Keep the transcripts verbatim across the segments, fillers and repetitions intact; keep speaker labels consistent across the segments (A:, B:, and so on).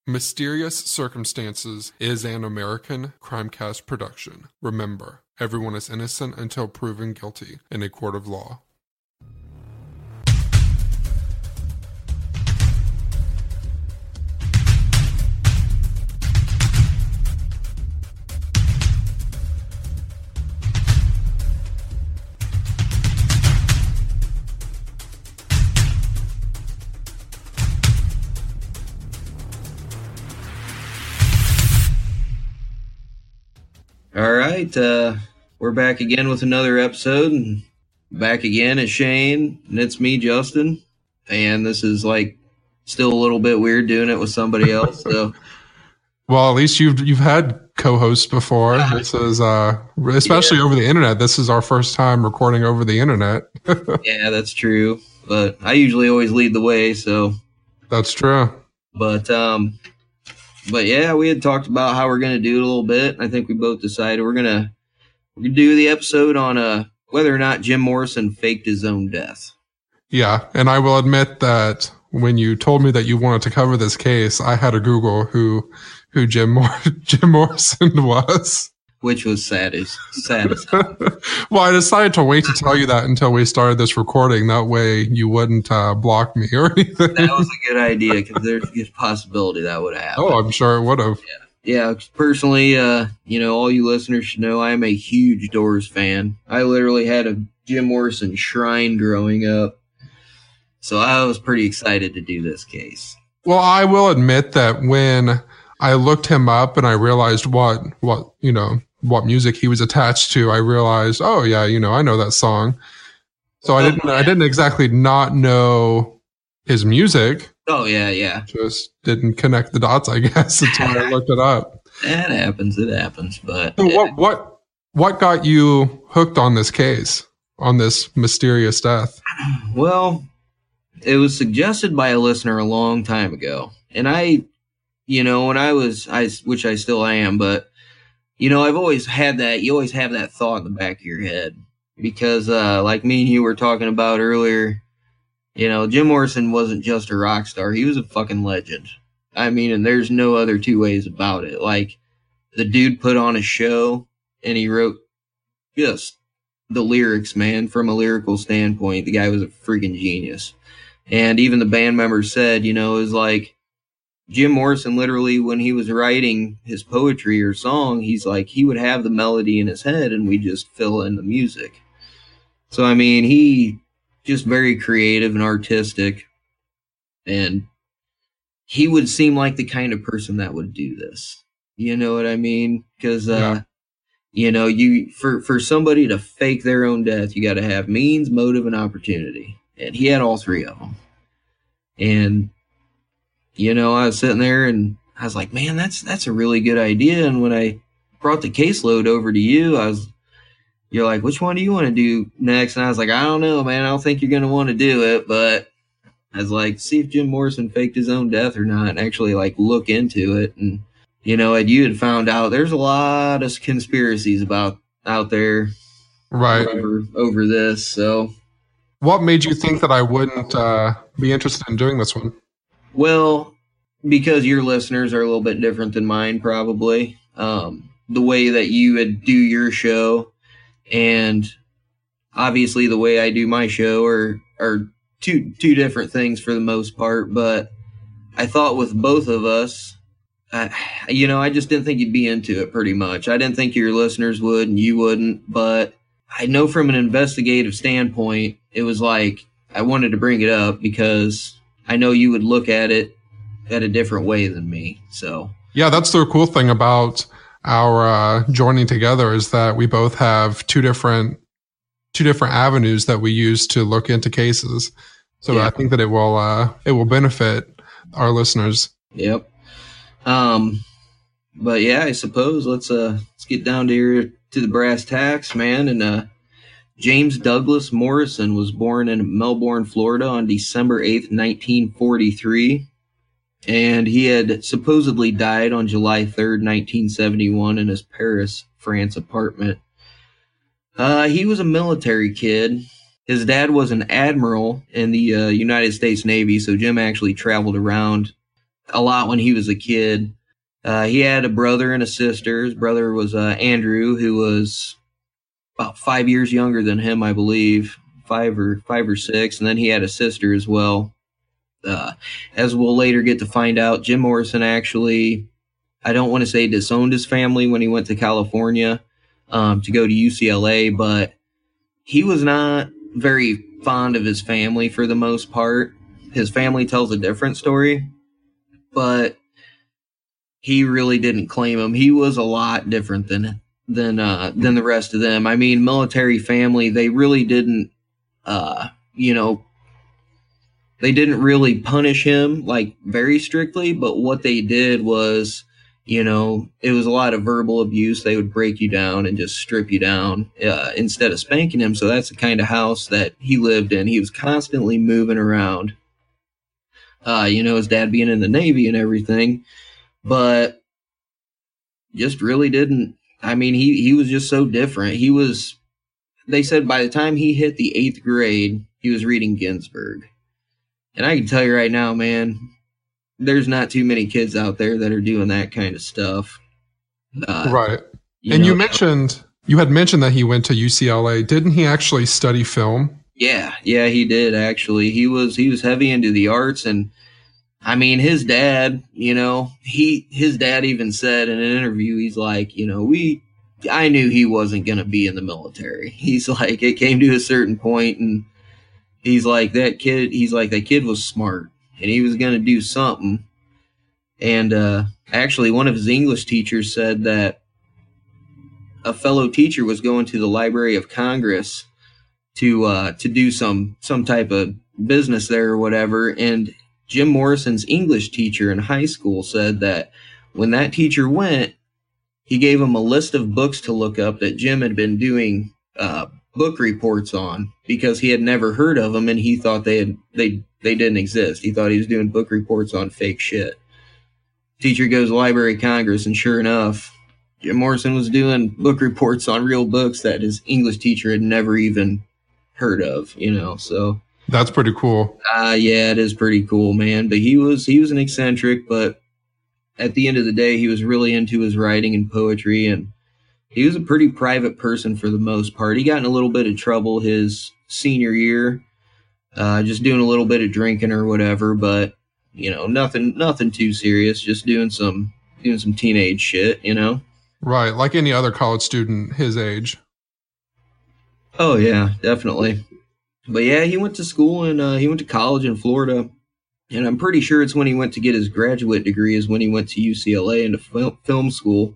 A: Mysterious Circumstances is an American Crimecast production. Remember, everyone is innocent until proven guilty in a court of law.
B: All right, uh, we're back again with another episode, and back again is Shane, and it's me, Justin, and this is like still a little bit weird doing it with somebody else. So,
A: well, at least you've you've had co-hosts before. This is uh, especially yeah. over the internet. This is our first time recording over the internet.
B: Yeah, that's true, but I usually always lead the way, so
A: that's true.
B: But um. But yeah, we had talked about how we're going to do it a little bit. I think we both decided we're going to we're gonna do the episode on uh, whether or not Jim Morrison faked his own death.
A: Yeah, and I will admit that when you told me that you wanted to cover this case, I had to Google who who Jim Mor- Jim Morrison was.
B: Which was sad as sad as
A: Well, I decided to wait to tell you that until we started this recording. That way you wouldn't uh, block me or anything.
B: That was a good idea because there's a possibility that would have happened.
A: Oh, I'm sure it would have.
B: Yeah, yeah. Personally, uh, you know, all you listeners should know I am a huge Doors fan. I literally had a Jim Morrison shrine growing up, so I was pretty excited to do this case.
A: Well, I will admit that when I looked him up and I realized what what you know. what music he was attached to, I realized, oh yeah, you know, I know that song. So I didn't, I didn't exactly not know his music.
B: Oh yeah, yeah.
A: Just didn't connect the dots, I guess, until I looked it up.
B: It happens, it happens. But
A: so what, what, what got you hooked on this case, on this mysterious death?
B: Well, it was suggested by a listener a long time ago, and I, you know, when I was, I, which I still am, but. You know, I've always had that, you always have that thought in the back of your head because, uh, like me and you were talking about earlier, you know, Jim Morrison wasn't just a rock star. He was a fucking legend. I mean, and there's no other two ways about it. Like, the dude put on a show and he wrote just the lyrics, man, from a lyrical standpoint. The guy was a freaking genius. And even the band members said, you know, it was like, Jim Morrison, literally, when he was writing his poetry or song, he's like, he would have the melody in his head and we just fill in the music. So, I mean, he just very creative and artistic. And he would seem like the kind of person that would do this. You know what I mean? Because, uh, yeah. you know, you for, for somebody to fake their own death, you got to have means, motive, and opportunity. And he had all three of them. And you know, I was sitting there and I was like, man, that's that's a really good idea. And when I brought the caseload over to you, I was, you're like, which one do you want to do next? And I was like, I don't know, man. I don't think you're going to want to do it. But I was like, see if Jim Morrison faked his own death or not and actually like look into it. And, you know, and you had found out there's a lot of conspiracies about out there.
A: Right.
B: Over, over this. So
A: what made you think that I wouldn't uh, be interested in doing this one?
B: Well, because your listeners are a little bit different than mine, probably. Um, the way that you would do your show and obviously the way I do my show are, are two, two different things for the most part. But I thought with both of us, uh, you know, I just didn't think you'd be into it pretty much. I didn't think your listeners would and you wouldn't. But I know from an investigative standpoint, it was like I wanted to bring it up because I know you would look at it at a different way than me. So
A: yeah, that's the cool thing about our uh, joining together is that we both have two different two different avenues that we use to look into cases. So yeah. I think that it will uh, it will benefit our listeners.
B: Yep. Um, but yeah, I suppose let's uh let's get down to here to the brass tacks, man, and uh. James Douglas Morrison was born in Melbourne, Florida on December eighth, nineteen forty-three, and he had supposedly died on July third, nineteen seventy-one in his Paris, France apartment. Uh, he was a military kid. His dad was an admiral in the uh, United States Navy, so Jim actually traveled around a lot when he was a kid. Uh, he had a brother and a sister. His brother was uh, Andrew, who was about five years younger than him, I believe, five or five or six, and then he had a sister as well. Uh, as we'll later get to find out, Jim Morrison actually, I don't want to say disowned his family when he went to California um, to go to U C L A, but he was not very fond of his family for the most part. His family tells a different story, but he really didn't claim him. He was a lot different than than uh, than the rest of them. I mean, military family, they really didn't, uh, you know, they didn't really punish him like very strictly, but what they did was, you know, it was a lot of verbal abuse. They would break you down and just strip you down uh, instead of spanking him. So that's the kind of house that he lived in. He was constantly moving around. Uh, you know, his dad being in the Navy and everything, but just really didn't. I mean, he, he was just so different. He was, they said by the time he hit the eighth grade, he was reading Ginsberg. And I can tell you right now, man, there's not too many kids out there that are doing that kind of stuff. Uh,
A: right.
B: You
A: and
B: know,
A: you mentioned, you had mentioned that he went to U C L A. Didn't he actually study film?
B: Yeah, yeah, he did actually. He was he was heavy into the arts, and I mean, his dad, you know, he his dad even said in an interview, he's like, you know, we, I knew he wasn't going to be in the military. He's like, it came to a certain point, and he's like, that kid, he's like, that kid was smart, and he was going to do something. And uh, actually, one of his English teachers said that a fellow teacher was going to the Library of Congress to uh, to do some some type of business there or whatever, and Jim Morrison's English teacher in high school said that when that teacher went, he gave him a list of books to look up that Jim had been doing uh, book reports on because he had never heard of them, and he thought they had they they didn't exist. He thought he was doing book reports on fake shit. Teacher goes to Library of Congress, and sure enough, Jim Morrison was doing book reports on real books that his English teacher had never even heard of, you know, so.
A: That's pretty cool.
B: Uh, yeah, it is pretty cool, man. But he was he was an eccentric, but at the end of the day, he was really into his writing and poetry, and he was a pretty private person for the most part. He got in a little bit of trouble his senior year, uh, just doing a little bit of drinking or whatever, but you know, nothing nothing too serious, just doing some doing some teenage shit, you know?
A: Right, like any other college student his age.
B: Oh yeah, definitely. But yeah, he went to school and uh, he went to college in Florida, and I'm pretty sure it's when he went to get his graduate degree is when he went to U C L A into fil- film school.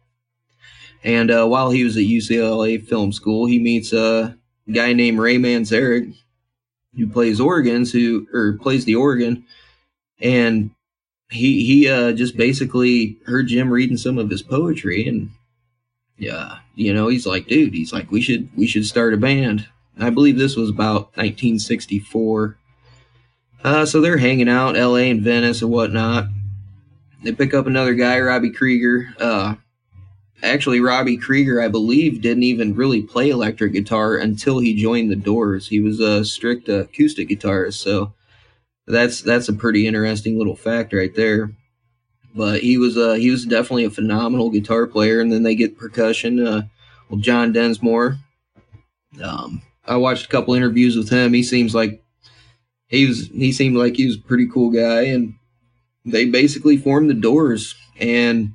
B: And uh, while he was at U C L A film school, he meets a guy named Ray Manzarek, who plays organs, who or plays the organ, and he he uh, just basically heard Jim reading some of his poetry, and yeah, you know, he's like, dude, he's like, we should we should start a band. I believe this was about nineteen sixty-four. Uh, so they're hanging out, L A and Venice and whatnot. They pick up another guy, Robbie Krieger. Uh, actually, Robbie Krieger, I believe, didn't even really play electric guitar until he joined the Doors. He was a strict uh, acoustic guitarist, so that's that's a pretty interesting little fact right there. But he was uh, he was definitely a phenomenal guitar player. And then they get percussion. Uh, well, John Densmore. Um, I watched a couple interviews with him. He seems like he was. He seemed like he was a pretty cool guy, and they basically formed the Doors. And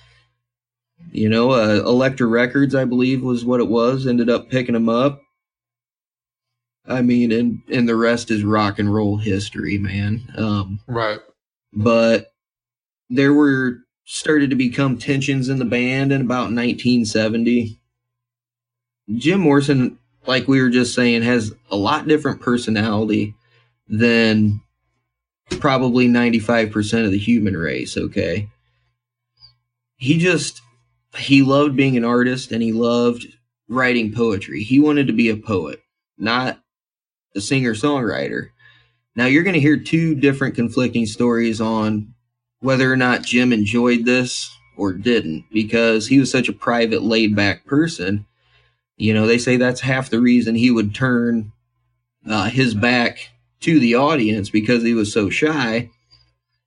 B: you know, uh, Elektra Records, I believe, was what it was. Ended up picking him up. I mean, and and the rest is rock and roll history, man. Um,
A: right.
B: But there were started to become tensions in the band in about nineteen seventy. Jim Morrison, like we were just saying, has a lot different personality than probably ninety-five percent of the human race, okay? He just, he loved being an artist, and he loved writing poetry. He wanted to be a poet, not a singer-songwriter. Now, you're going to hear two different conflicting stories on whether or not Jim enjoyed this or didn't, because he was such a private, laid-back person. You know, they say that's half the reason he would turn uh, his back to the audience, because he was so shy.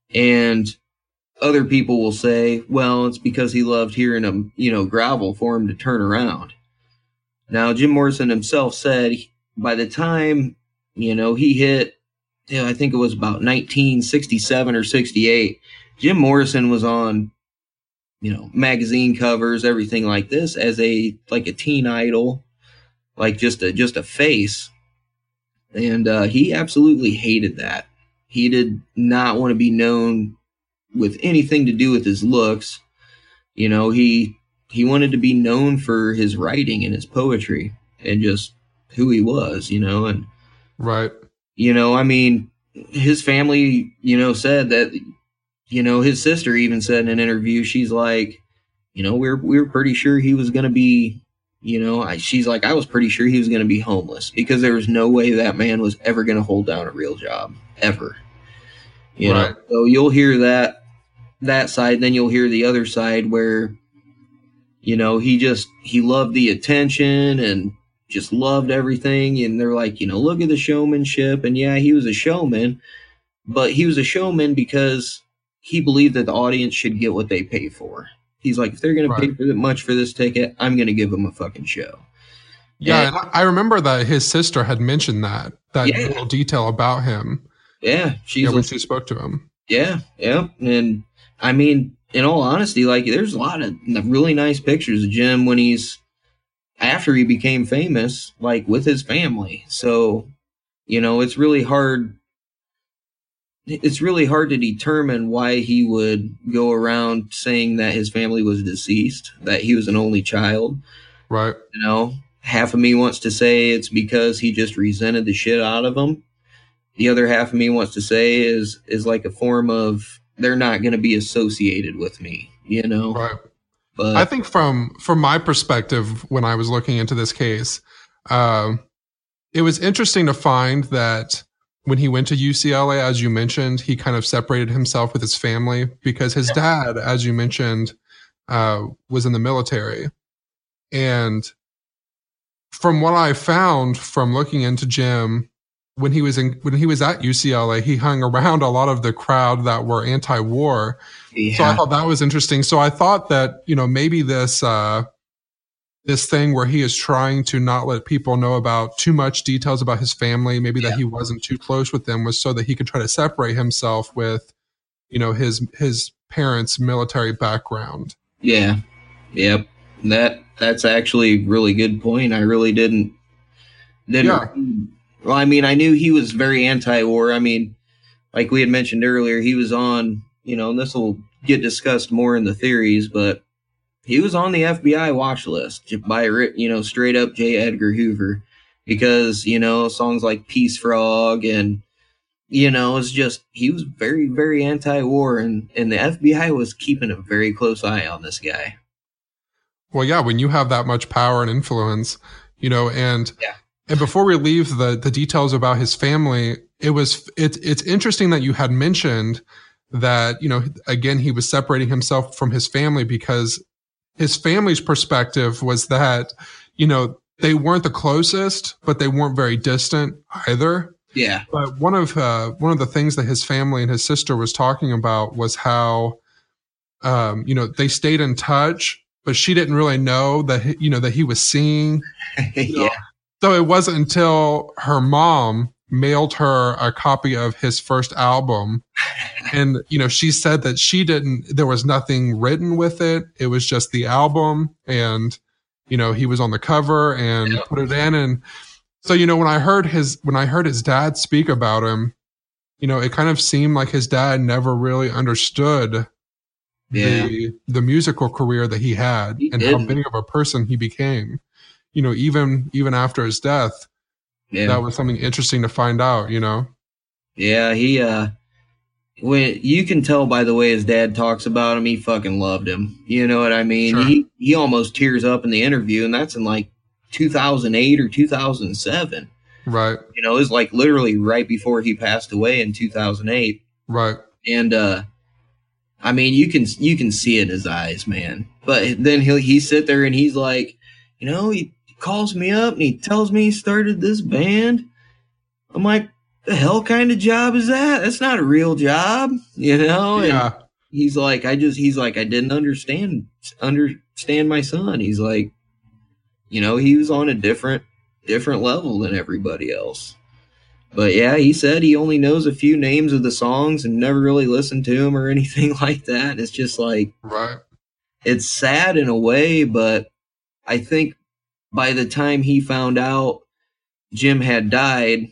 B: And other people will say, well, it's because he loved hearing him, you know, grovel for him to turn around. Now, Jim Morrison himself said by the time, you know, he hit, you know, I think it was about nineteen sixty-seven or sixty-eight, Jim Morrison was on, you know, magazine covers, everything like this, as a, like a teen idol, like just a, just a face. And uh, he absolutely hated that. He did not want to be known with anything to do with his looks. You know, he he wanted to be known for his writing and his poetry and just who he was, you know. And
A: right,
B: you know, I mean, his family, you know, said that, you know, his sister even said in an interview, she's like, you know, we're we we're pretty sure he was going to be, you know, I, she's like, I was pretty sure he was going to be homeless because there was no way that man was ever going to hold down a real job ever. You right. know, so you'll hear that that side, then you'll hear the other side where, you know, he just he loved the attention and just loved everything, and they're like, you know, look at the showmanship, and yeah, he was a showman, but he was a showman because he believed that the audience should get what they pay for. He's like, if they're going right. to pay for that much for this ticket, I'm going to give them a fucking show.
A: Yeah, and, and I remember that his sister had mentioned that that yeah. little detail about him.
B: Yeah, she's
A: yeah, when
B: like,
A: she spoke to him.
B: Yeah, yeah, and I mean, in all honesty, like, there's a lot of really nice pictures of Jim when he's after he became famous, like with his family. So, you know, it's really hard. It's really hard to determine why he would go around saying that his family was deceased, that he was an only child.
A: Right.
B: You know, half of me wants to say it's because he just resented the shit out of them. The other half of me wants to say is is like a form of they're not going to be associated with me, you know?
A: Right.
B: But
A: I think from from my perspective, when I was looking into this case, uh, it was interesting to find that when he went to U C L A, as you mentioned, he kind of separated himself with his family because his dad, as you mentioned, uh, was in the military. And from what I found from looking into Jim, when he was in when he was at U C L A, he hung around a lot of the crowd that were anti-war.
B: Yeah.
A: So I thought that was interesting. So I thought that, you know, maybe this uh, this thing where he is trying to not let people know about too much details about his family, maybe yeah. that he wasn't too close with them, was so that he could try to separate himself with, you know, his his parents' military background.
B: Yeah. Yep. That that's actually a really good point. I really didn't didn't
A: yeah.
B: Well, I mean, I knew he was very anti-war. I mean, like we had mentioned earlier, he was on, you know, and this will get discussed more in the theories, but he was on the F B I watch list by, you know, straight up J. Edgar Hoover because, you know, songs like Peace Frog and, you know, it's just, he was very, very anti-war, and, and the F B I was keeping a very close eye on this guy.
A: Well, yeah, when you have that much power and influence, you know, and
B: yeah.
A: And before we leave the the details about his family, it was it's it's interesting that you had mentioned that, you know, again, he was separating himself from his family because his family's perspective was that, you know, they weren't the closest, but they weren't very distant either.
B: Yeah.
A: But one of uh, one of the things that his family and his sister was talking about was how, um, you know, they stayed in touch, but she didn't really know that he, you know that he was seeing. You know,
B: yeah.
A: So it wasn't until her mom mailed her a copy of his first album. And, you know, she said that she didn't, there was nothing written with it. It was just the album. And, you know, he was on the cover and yeah. put it in. And so, you know, when I heard his, when I heard his dad speak about him, you know, it kind of seemed like his dad never really understood
B: yeah.
A: the, the musical career that he had
B: he
A: and
B: didn't.
A: how big of a person he became. You know, even even after his death, yeah. that was something interesting to find out, you know?
B: Yeah, he, uh, when you can tell by the way his dad talks about him, he fucking loved him. You know what I mean?
A: Sure.
B: He, he almost tears up in the interview, and that's in like two thousand eight or two thousand seven.
A: Right.
B: You know, it was like literally right before he passed away in two thousand eight.
A: Right.
B: And, uh, I mean, you can, you can see it in his eyes, man. But then he'll, he sit there and he's like, you know, he calls me up and he tells me he started this band. I'm like, the hell kind of job is that? That's not a real job, you know? And
A: Yeah.
B: he's like, I just, he's like, I didn't understand, understand my son. He's like, you know, he was on a different, different level than everybody else. But yeah, he said he only knows a few names of the songs and never really listened to them or anything like that. It's just like,
A: Right.
B: it's sad in a way, but I think by the time he found out Jim had died,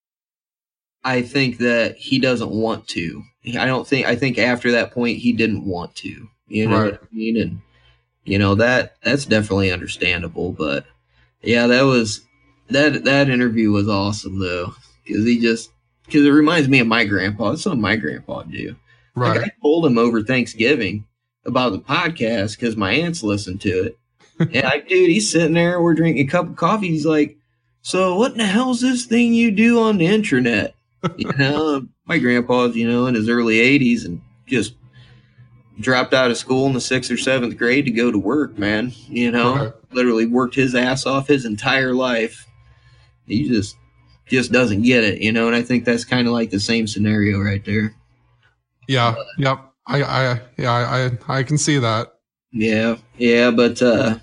B: I think that he doesn't want to. I don't think, I think after that point, he didn't want to, you know
A: Right.
B: what I mean? And, you know, that, that's definitely understandable, but yeah, that was, that, that interview was awesome though. Cause he just, cause it reminds me of my grandpa. That's what my grandpa do.
A: Right.
B: Like I told him over Thanksgiving about the podcast cause my aunts listened to it. And I, dude, he's sitting there, we're drinking a cup of coffee. He's like, so what in the hell's this thing you do on the internet? You know, my grandpa's, you know, in his early eighties and just dropped out of school in the sixth or seventh grade to go to work, man. You know,
A: Right.
B: literally worked his ass off his entire life. He just, just doesn't get it, you know, and I think that's kind of like the same scenario right there.
A: Yeah. Yep. I, I, yeah, I, I can see that.
B: Yeah. Yeah. But, uh,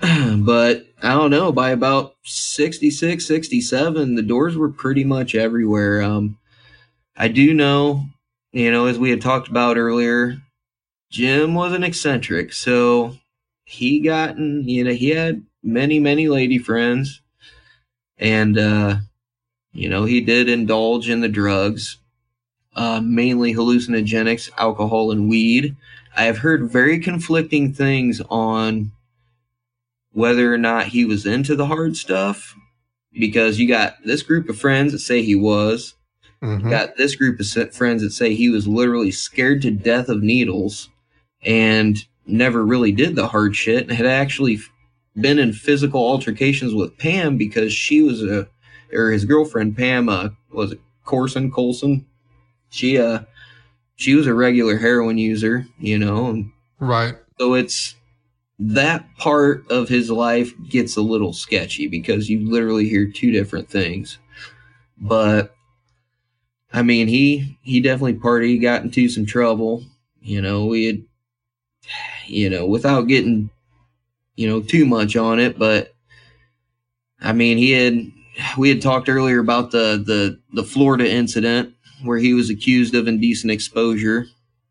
B: but I don't know, by about sixty-six, sixty-seven, the Doors were pretty much everywhere. Um, I do know, you know, as we had talked about earlier, Jim was an eccentric. So he gotten, you know, he had many, many lady friends. And, uh, you know, he did indulge in the drugs, uh, mainly hallucinogenics, alcohol, and weed. I have heard very conflicting things on whether or not he was into the hard stuff, because you got this group of friends that say he was.
A: Mhm.
B: You got this group of friends that say he was literally scared to death of needles and never really did the hard shit and had actually been in physical altercations with Pam because she was a, or his girlfriend Pam, uh, was it Corson, Colson? She, uh, she was a regular heroin user, you know, and
A: Right.
B: so it's, that part of his life gets a little sketchy because you literally hear two different things. But I mean, he, he definitely partied, he got into some trouble, you know, we had, you know, without getting, you know, too much on it, but I mean, he had, we had talked earlier about the, the, the Florida incident where he was accused of indecent exposure.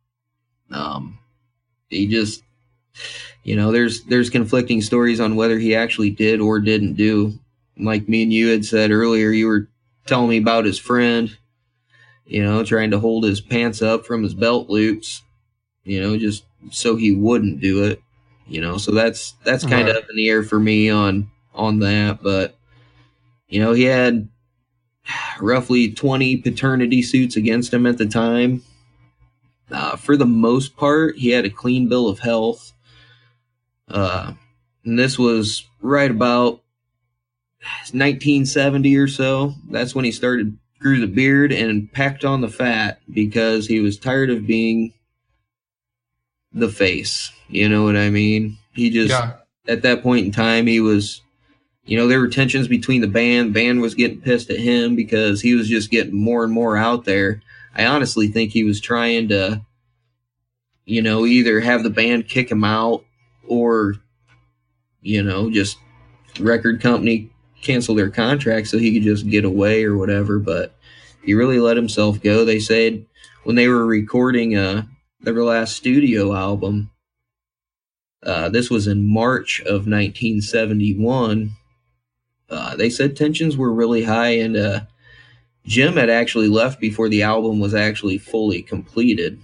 B: Um, he just, you know, there's, there's conflicting stories on whether he actually did or didn't do. Like me and you had said earlier, you were telling me about his friend, you know, trying to hold his pants up from his belt loops, you know, just so he wouldn't do it, you know, so that's, that's kind
A: Right.
B: of up in the air for me on, on that. But, you know, he had roughly twenty paternity suits against him at the time. Uh, for the most part, he had a clean bill of health. Uh, and this was right about nineteen seventy or so. That's when he started, grew the beard and packed on the fat because he was tired of being the face. You know what I mean? He just,
A: Yeah.
B: at that point in time, he was, you know, there were tensions between the band. Band was getting pissed at him because he was just getting more and more out there. I honestly think he was trying to, you know, either have the band kick him out or, you know, just record company cancel their contract so he could just get away or whatever. But he really let himself go. They said when they were recording uh, their last studio album, uh, this was in March of nineteen seventy-one, uh, they said tensions were really high, and uh, Jim had actually left before the album was actually fully completed.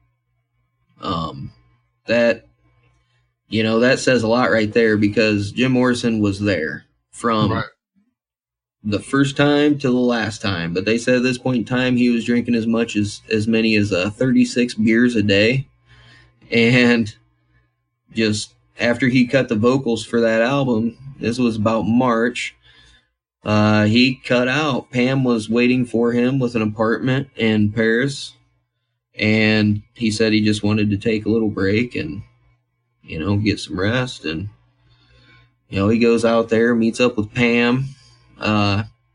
B: Um, that, you know, that says a lot right there because Jim Morrison was there from
A: Right.
B: the first time to the last time. But they said at this point in time, he was drinking as much as, as many as uh, thirty-six beers a day. And just after he cut the vocals for that album, this was about March, uh, he cut out. Pam was waiting for him with an apartment in Paris. And he said he just wanted to take a little break and, you know, get some rest. And, you know, he goes out there, meets up with Pam. Uh,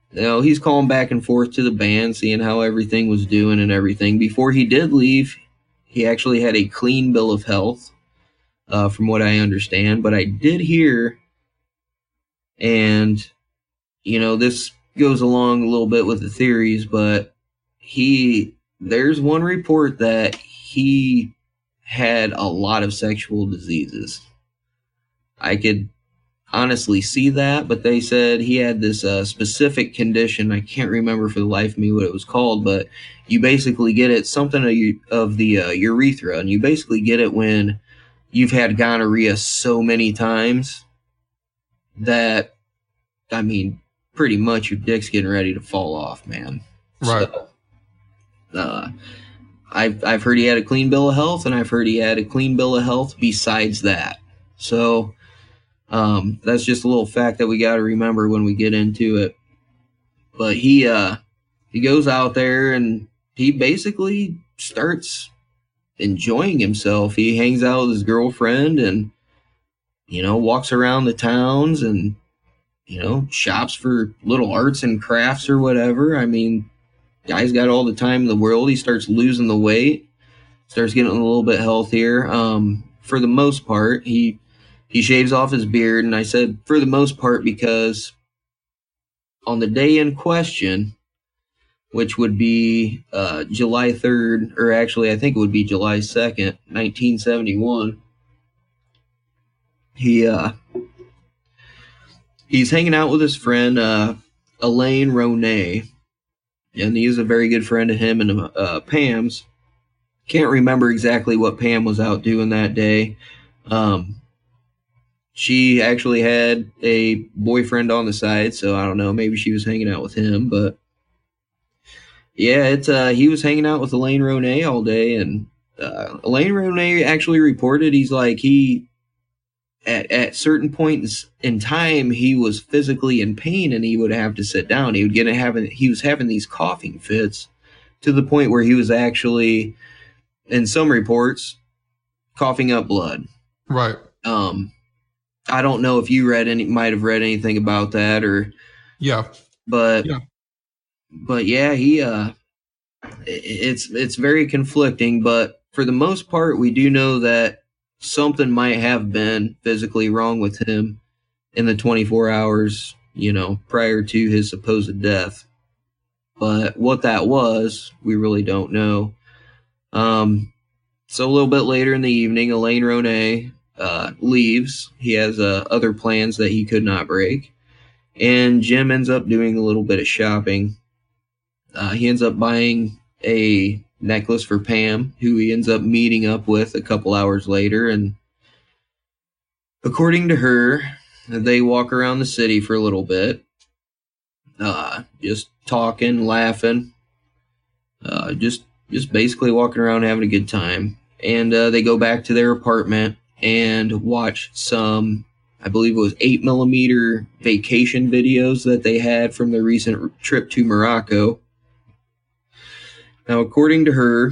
B: you know, he's calling back and forth to the band, seeing how everything was doing and everything. Before he did leave, he actually had a clean bill of health, uh, from what I understand. But I did hear, and, you know, this goes along a little bit with the theories, but he, there's one report that he had a lot of sexual diseases. I could honestly see that, but they said he had this uh, specific condition. I can't remember for the life of me what it was called, but you basically get it, something of, you, of the uh, urethra, and you basically get it when you've had gonorrhea so many times that, I mean, pretty much your dick's getting ready to fall off, man.
A: Right.
B: So, uh, I've, I've heard he had a clean bill of health, and I've heard he had a clean bill of health besides that. So, Um, that's just a little fact that we got to remember when we get into it. But he, uh, he goes out there and he basically starts enjoying himself. He hangs out with his girlfriend and, you know, walks around the towns and, you know, shops for little arts and crafts or whatever. I mean, guy's got all the time in the world. He starts losing the weight, starts getting a little bit healthier. Um, for the most part, he, He shaves off his beard, and I said for the most part because on the day in question, which would be uh, July third, or actually I think it would be July second, nineteen seventy-one, he uh, he's hanging out with his friend uh, Elaine Ronay, and he's a very good friend of him and uh, Pam's. Can't remember exactly what Pam was out doing that day. Um, She actually had a boyfriend on the side, so I don't know, maybe she was hanging out with him, but yeah, it's uh he was hanging out with Elaine Ronay all day, and uh, Elaine Ronay actually reported he's like he at at certain points in time he was physically in pain and he would have to sit down. He would get having he was having these coughing fits to the point where he was actually, in some reports, coughing up blood.
A: Right.
B: Um I don't know if you read any, might have read anything about that or,
A: yeah,
B: but,
A: yeah.
B: but yeah, he, uh, it's, it's very conflicting, but for the most part, we do know that something might have been physically wrong with him in the twenty-four hours, you know, prior to his supposed death. But what that was, we really don't know. Um, so a little bit later in the evening, Elaine Ronay, Uh, leaves. He has uh, other plans that he could not break. And Jim ends up doing a little bit of shopping. Uh, he ends up buying a necklace for Pam, who he ends up meeting up with a couple hours later. And according to her, they walk around the city for a little bit, uh, just talking, laughing, uh, just just basically walking around having a good time. And uh, they go back to their apartment and watch some, I believe it was eight millimeter vacation videos that they had from their recent trip to Morocco. Now, according to her,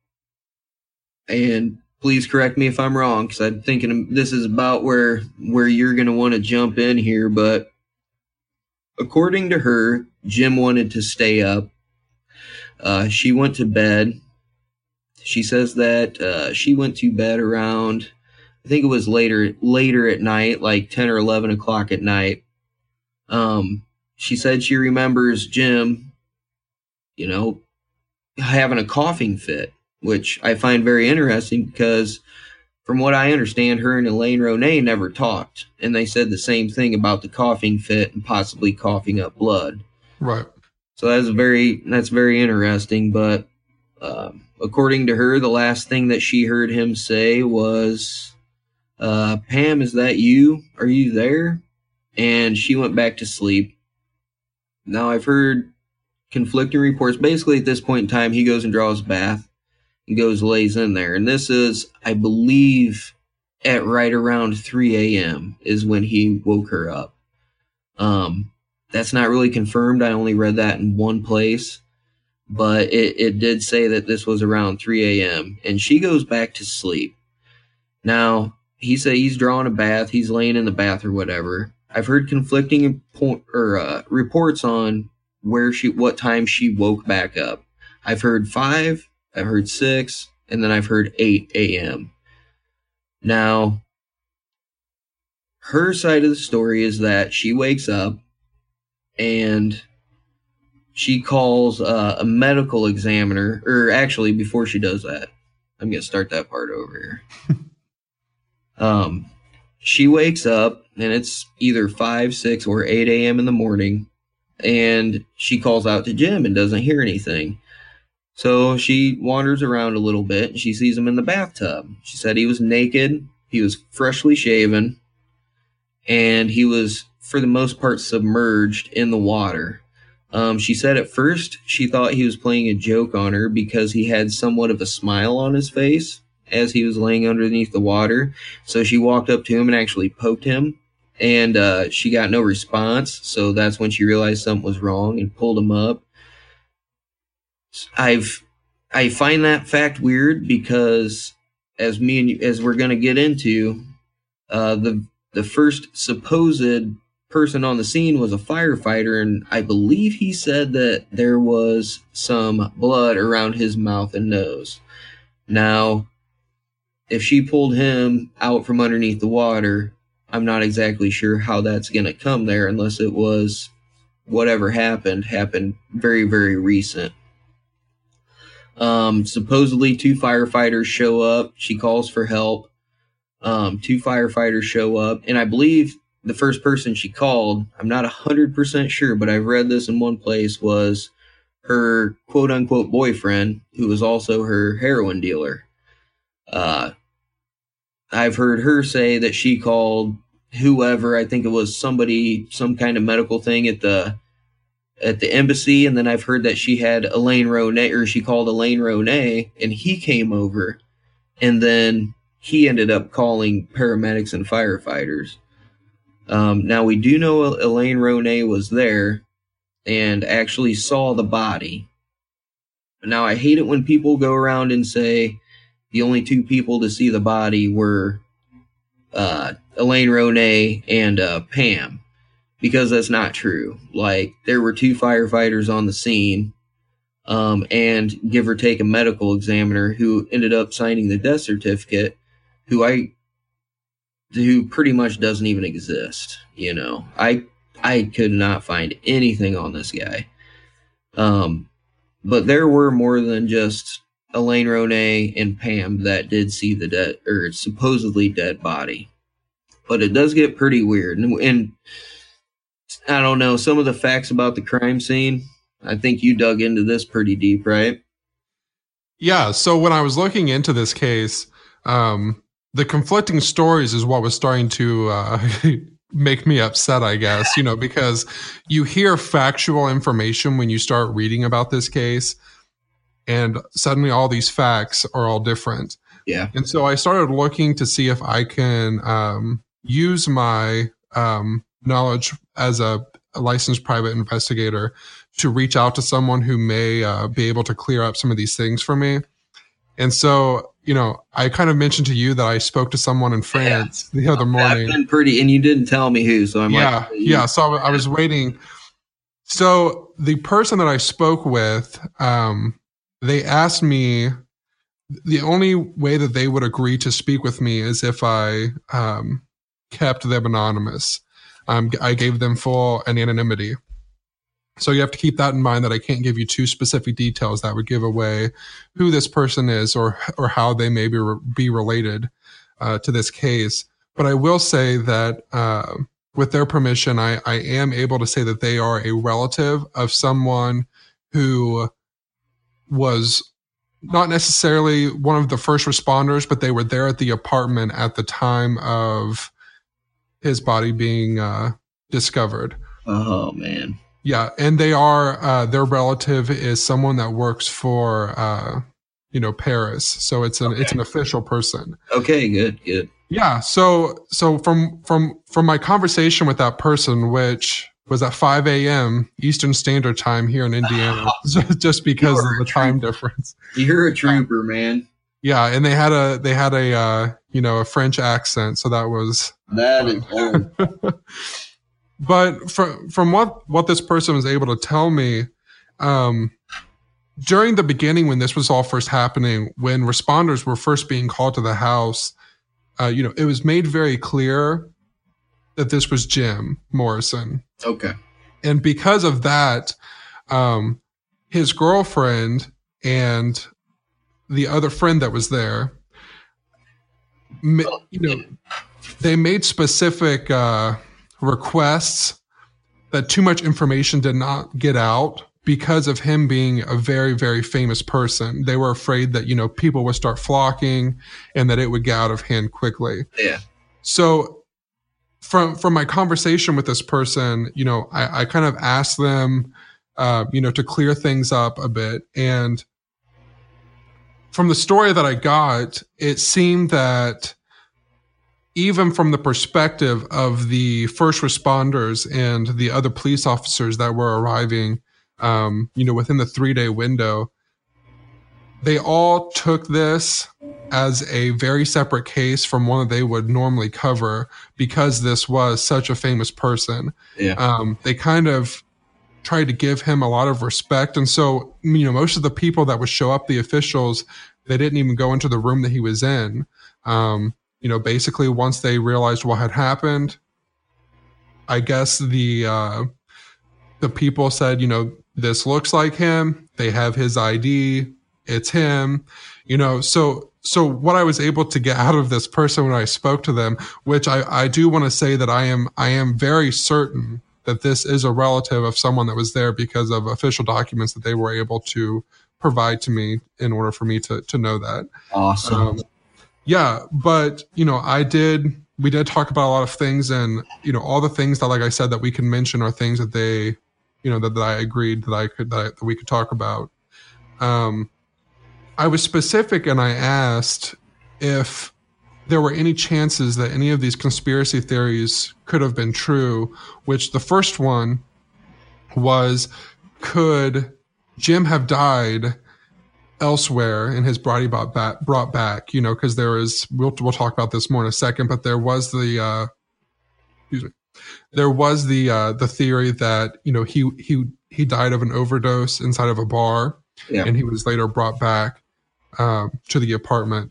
B: and please correct me if I'm wrong, because I'm thinking this is about where, where you're going to want to jump in here, but according to her, Jim wanted to stay up. Uh, she went to bed. She says that uh, she went to bed around, I think it was later later at night, like ten or eleven o'clock at night. Um, she said she remembers Jim, you know, having a coughing fit, which I find very interesting because from what I understand, her and Elaine Ronay never talked. And they said the same thing about the coughing fit and possibly coughing up blood.
A: Right.
B: So that's very, that's very interesting. But uh, according to her, the last thing that she heard him say was, Uh, Pam, is that you? Are you there? And she went back to sleep. Now, I've heard conflicting reports. Basically, at this point in time, he goes and draws a bath and goes lays in there. And this is, I believe, at right around three a.m. is when he woke her up. Um, that's not really confirmed. I only read that in one place. But it, it did say that this was around three a.m. And she goes back to sleep. Now, he said he's drawing a bath. He's laying in the bath or whatever. I've heard conflicting po- or uh, reports on where she, what time she woke back up. I've heard five, I've heard six, and then I've heard eight a.m. Now, her side of the story is that she wakes up and she calls uh, a medical examiner, or actually, before she does that, I'm going to start that part over here. um, she wakes up, and it's either five, six, or eight a.m. in the morning, and she calls out to Jim and doesn't hear anything. So she wanders around a little bit, and she sees him in the bathtub. She said he was naked, he was freshly shaven, and he was, for the most part, submerged in the water. Um, she said at first she thought he was playing a joke on her because he had somewhat of a smile on his face as he was laying underneath the water. So she walked up to him and actually poked him, and uh, she got no response. So that's when she realized something was wrong and pulled him up. I've I find that fact weird because, as me and you, as we're going to get into, uh, the the first supposed person on the scene was a firefighter, and I believe he said that there was some blood around his mouth and nose. Now, if she pulled him out from underneath the water, I'm not exactly sure how that's going to come there, unless it was whatever happened happened very, very recent. Um, supposedly two firefighters show up. She calls for help. Um, two firefighters show up, and I believe the first person she called, I'm not one hundred percent sure, but I've read this in one place, was her quote-unquote boyfriend, who was also her heroin dealer. Uh, I've heard her say that she called whoever, I think it was somebody, some kind of medical thing at the at the embassy, and then I've heard that she had Elaine Ronay, or she called Elaine Ronay, and he came over, and then he ended up calling paramedics and firefighters. Um, now, we do know Elaine Ronay was there and actually saw the body. Now, I hate it when people go around and say the only two people to see the body were uh, Elaine Ronay and uh, Pam, because that's not true. Like, there were two firefighters on the scene, um, and give or take a medical examiner who ended up signing the death certificate, who I, who pretty much doesn't even exist. You know, I, I could not find anything on this guy. Um, but there were more than just Elaine Ronay and Pam that did see the dead, or supposedly dead body. But it does get pretty weird. And, and I don't know, some of the facts about the crime scene, I think you dug into this pretty deep, right?
A: Yeah. So when I was looking into this case, um, the conflicting stories is what was starting to uh, make me upset, I guess, you know, because you hear factual information when you start reading about this case, and suddenly all these facts are all different.
B: Yeah.
A: And so I started looking to see if I can um, use my um, knowledge as a, a licensed private investigator to reach out to someone who may uh, be able to clear up some of these things for me. And so, you know, I kind of mentioned to you that I spoke to someone in France yeah. the other morning.
B: I've been pretty, and you didn't tell me who, so I'm
A: yeah,
B: like,
A: yeah. So I was waiting. So the person that I spoke with, um, they asked me, the only way that they would agree to speak with me is if I um, kept them anonymous. Um, I gave them full anonymity. So you have to keep that in mind, that I can't give you too specific details that would give away who this person is or or how they may be, re- be related uh, to this case. But I will say that uh, with their permission, I, I am able to say that they are a relative of someone who was not necessarily one of the first responders, but they were there at the apartment at the time of his body being uh, discovered.
B: Oh, man.
A: Yeah, and they are, uh, their relative is someone that works for, uh, you know, Paris. So it's an, okay. it's an official person.
B: Okay, good, good.
A: Yeah, so so from from from my conversation with that person, which was at five a.m. Eastern Standard Time here in Indiana, just because of the time difference.
B: You're a trooper, man.
A: Yeah, and they had a they had a uh, you know a French accent, so that was
B: that is old.
A: but from from what what this person was able to tell me, um, during the beginning when this was all first happening, when responders were first being called to the house, uh, you know, it was made very clear that this was Jim Morrison.
B: Okay.
A: And because of that, um, his girlfriend and the other friend that was there, you know, they made specific uh, requests that too much information did not get out because of him being a very, very famous person. They were afraid that, you know, people would start flocking and that it would get out of hand quickly.
B: Yeah.
A: So from from my conversation with this person, you know, I, I kind of asked them, uh, you know, to clear things up a bit. And from the story that I got, it seemed that even from the perspective of the first responders and the other police officers that were arriving, um, you know, within the three-day window, they all took this as a very separate case from one that they would normally cover because this was such a famous person.
B: Yeah.
A: Um, they kind of tried to give him a lot of respect. And so, you know, most of the people that would show up, the officials, they didn't even go into the room that he was in. Um, you know, basically once they realized what had happened, I guess the, uh, the people said, you know, this looks like him. They have his I D. It's him, you know, so, so what I was able to get out of this person when I spoke to them, which I, I do want to say that I am, I am very certain that this is a relative of someone that was there because of official documents that they were able to provide to me in order for me to, to know that.
B: Awesome.
A: Um, yeah. But, you know, I did, we did talk about a lot of things, and, you know, all the things that, like I said, that we can mention are things that they, you know, that, that I agreed that I could, that, I, that we could talk about. Um, I was specific and I asked if there were any chances that any of these conspiracy theories could have been true, which the first one was, could Jim have died elsewhere and his body brought back, brought back, you know, because there is, we'll, we'll talk about this more in a second, but there was the, uh, excuse me, there was the, uh, the theory that, you know, he, he, he died of an overdose inside of a bar, yeah, and he was later brought back um, to the apartment.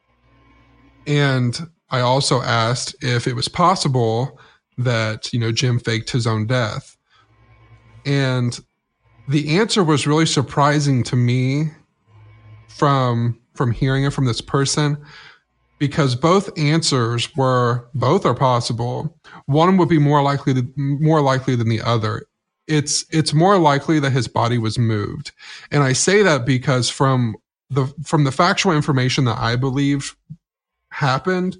A: And I also asked if it was possible that, you know, Jim faked his own death. And the answer was really surprising to me from, from hearing it from this person, because both answers were, both are possible. One would be more likely, to, more likely than the other. It's, it's more likely that his body was moved. And I say that because from the, from the factual information that I believe happened,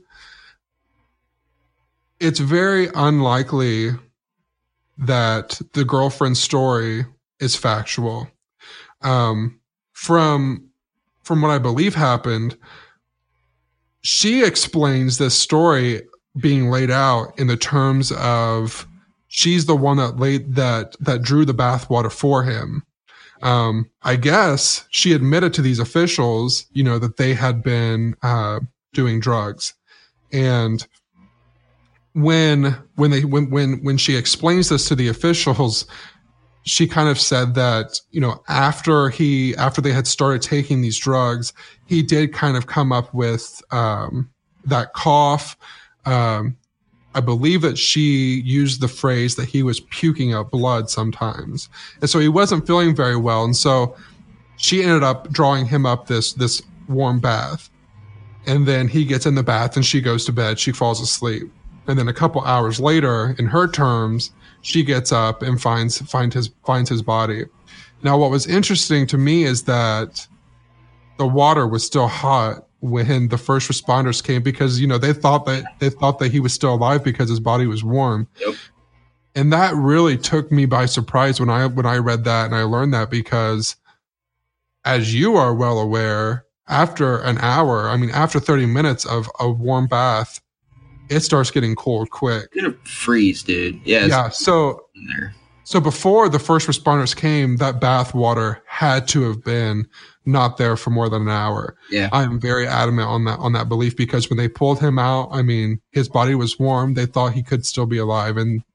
A: it's very unlikely that the girlfriend's story is factual. Um, from, from what I believe happened, she explains this story being laid out in the terms of she's the one that laid that, that drew the bathwater for him. Um, I guess she admitted to these officials, you know, that they had been, uh, doing drugs. And when, when they, when, when, when she explains this to the officials, she kind of said that, you know, after he, after they had started taking these drugs, he did kind of come up with, um, that cough. Um, I believe that she used the phrase that he was puking out blood sometimes. And so he wasn't feeling very well. And so she ended up drawing him up this, this warm bath. And then he gets in the bath and she goes to bed. She falls asleep. And then a couple hours later, in her terms, she gets up and finds, find his, finds his body. Now, what was interesting to me is that the water was still hot when the first responders came, because, you know, they thought that they thought that he was still alive because his body was warm.
B: Yep.
A: And that really took me by surprise when I, when I read that and I learned that, because as you are well aware, after an hour, I mean, after thirty minutes of a warm bath, it starts getting cold quick.
B: You're gonna freeze, dude. Yeah.
A: Yeah. So, so before the first responders came, that bath water had to have been not there for more than an hour.
B: Yeah.
A: I'm very adamant on that, on that belief, because when they pulled him out, I mean, his body was warm. They thought he could still be alive. And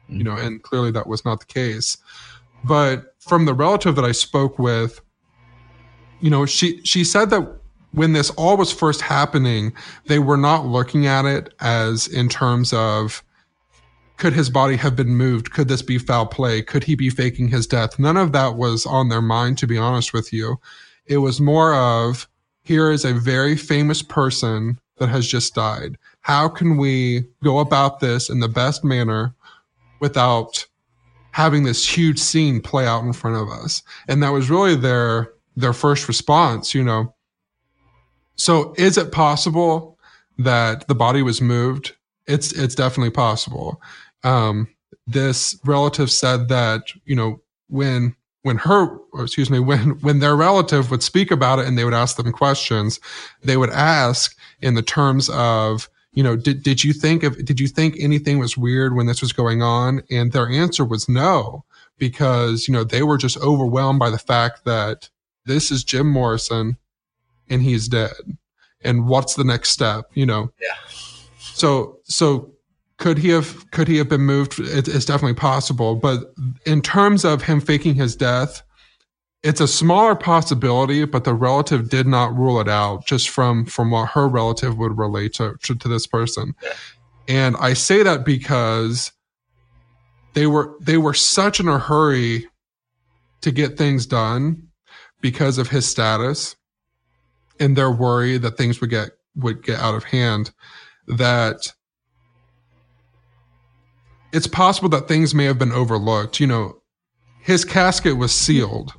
A: you know, and clearly that was not the case. But from the relative that I spoke with, you know, she, she said that when this all was first happening, they were not looking at it as in terms of, could his body have been moved? Could this be foul play? Could he be faking his death? None of that was on their mind, to be honest with you. It was more of, here is a very famous person that has just died. How can we go about this in the best manner without having this huge scene play out in front of us? And that was really their their first response, you know. So is it possible that the body was moved? It's it's definitely possible. Um, this relative said that, you know, when when her, or excuse me, when when their relative would speak about it and they would ask them questions, they would ask in the terms of, you know, did did you think of did you think anything was weird when this was going on? And their answer was no, because, you know, they were just overwhelmed by the fact that this is Jim Morrison and he's dead. And what's the next step? You know?
B: Yeah.
A: So so could he have could he have been moved? It, it's definitely possible. But in terms of him faking his death, it's a smaller possibility, but the relative did not rule it out just from, from what her relative would relate to, to, to this person.
B: Yeah.
A: And I say that because they were, they were such in a hurry to get things done because of his status and their worry that things would get, would get out of hand, that it's possible that things may have been overlooked. You know, his casket was sealed.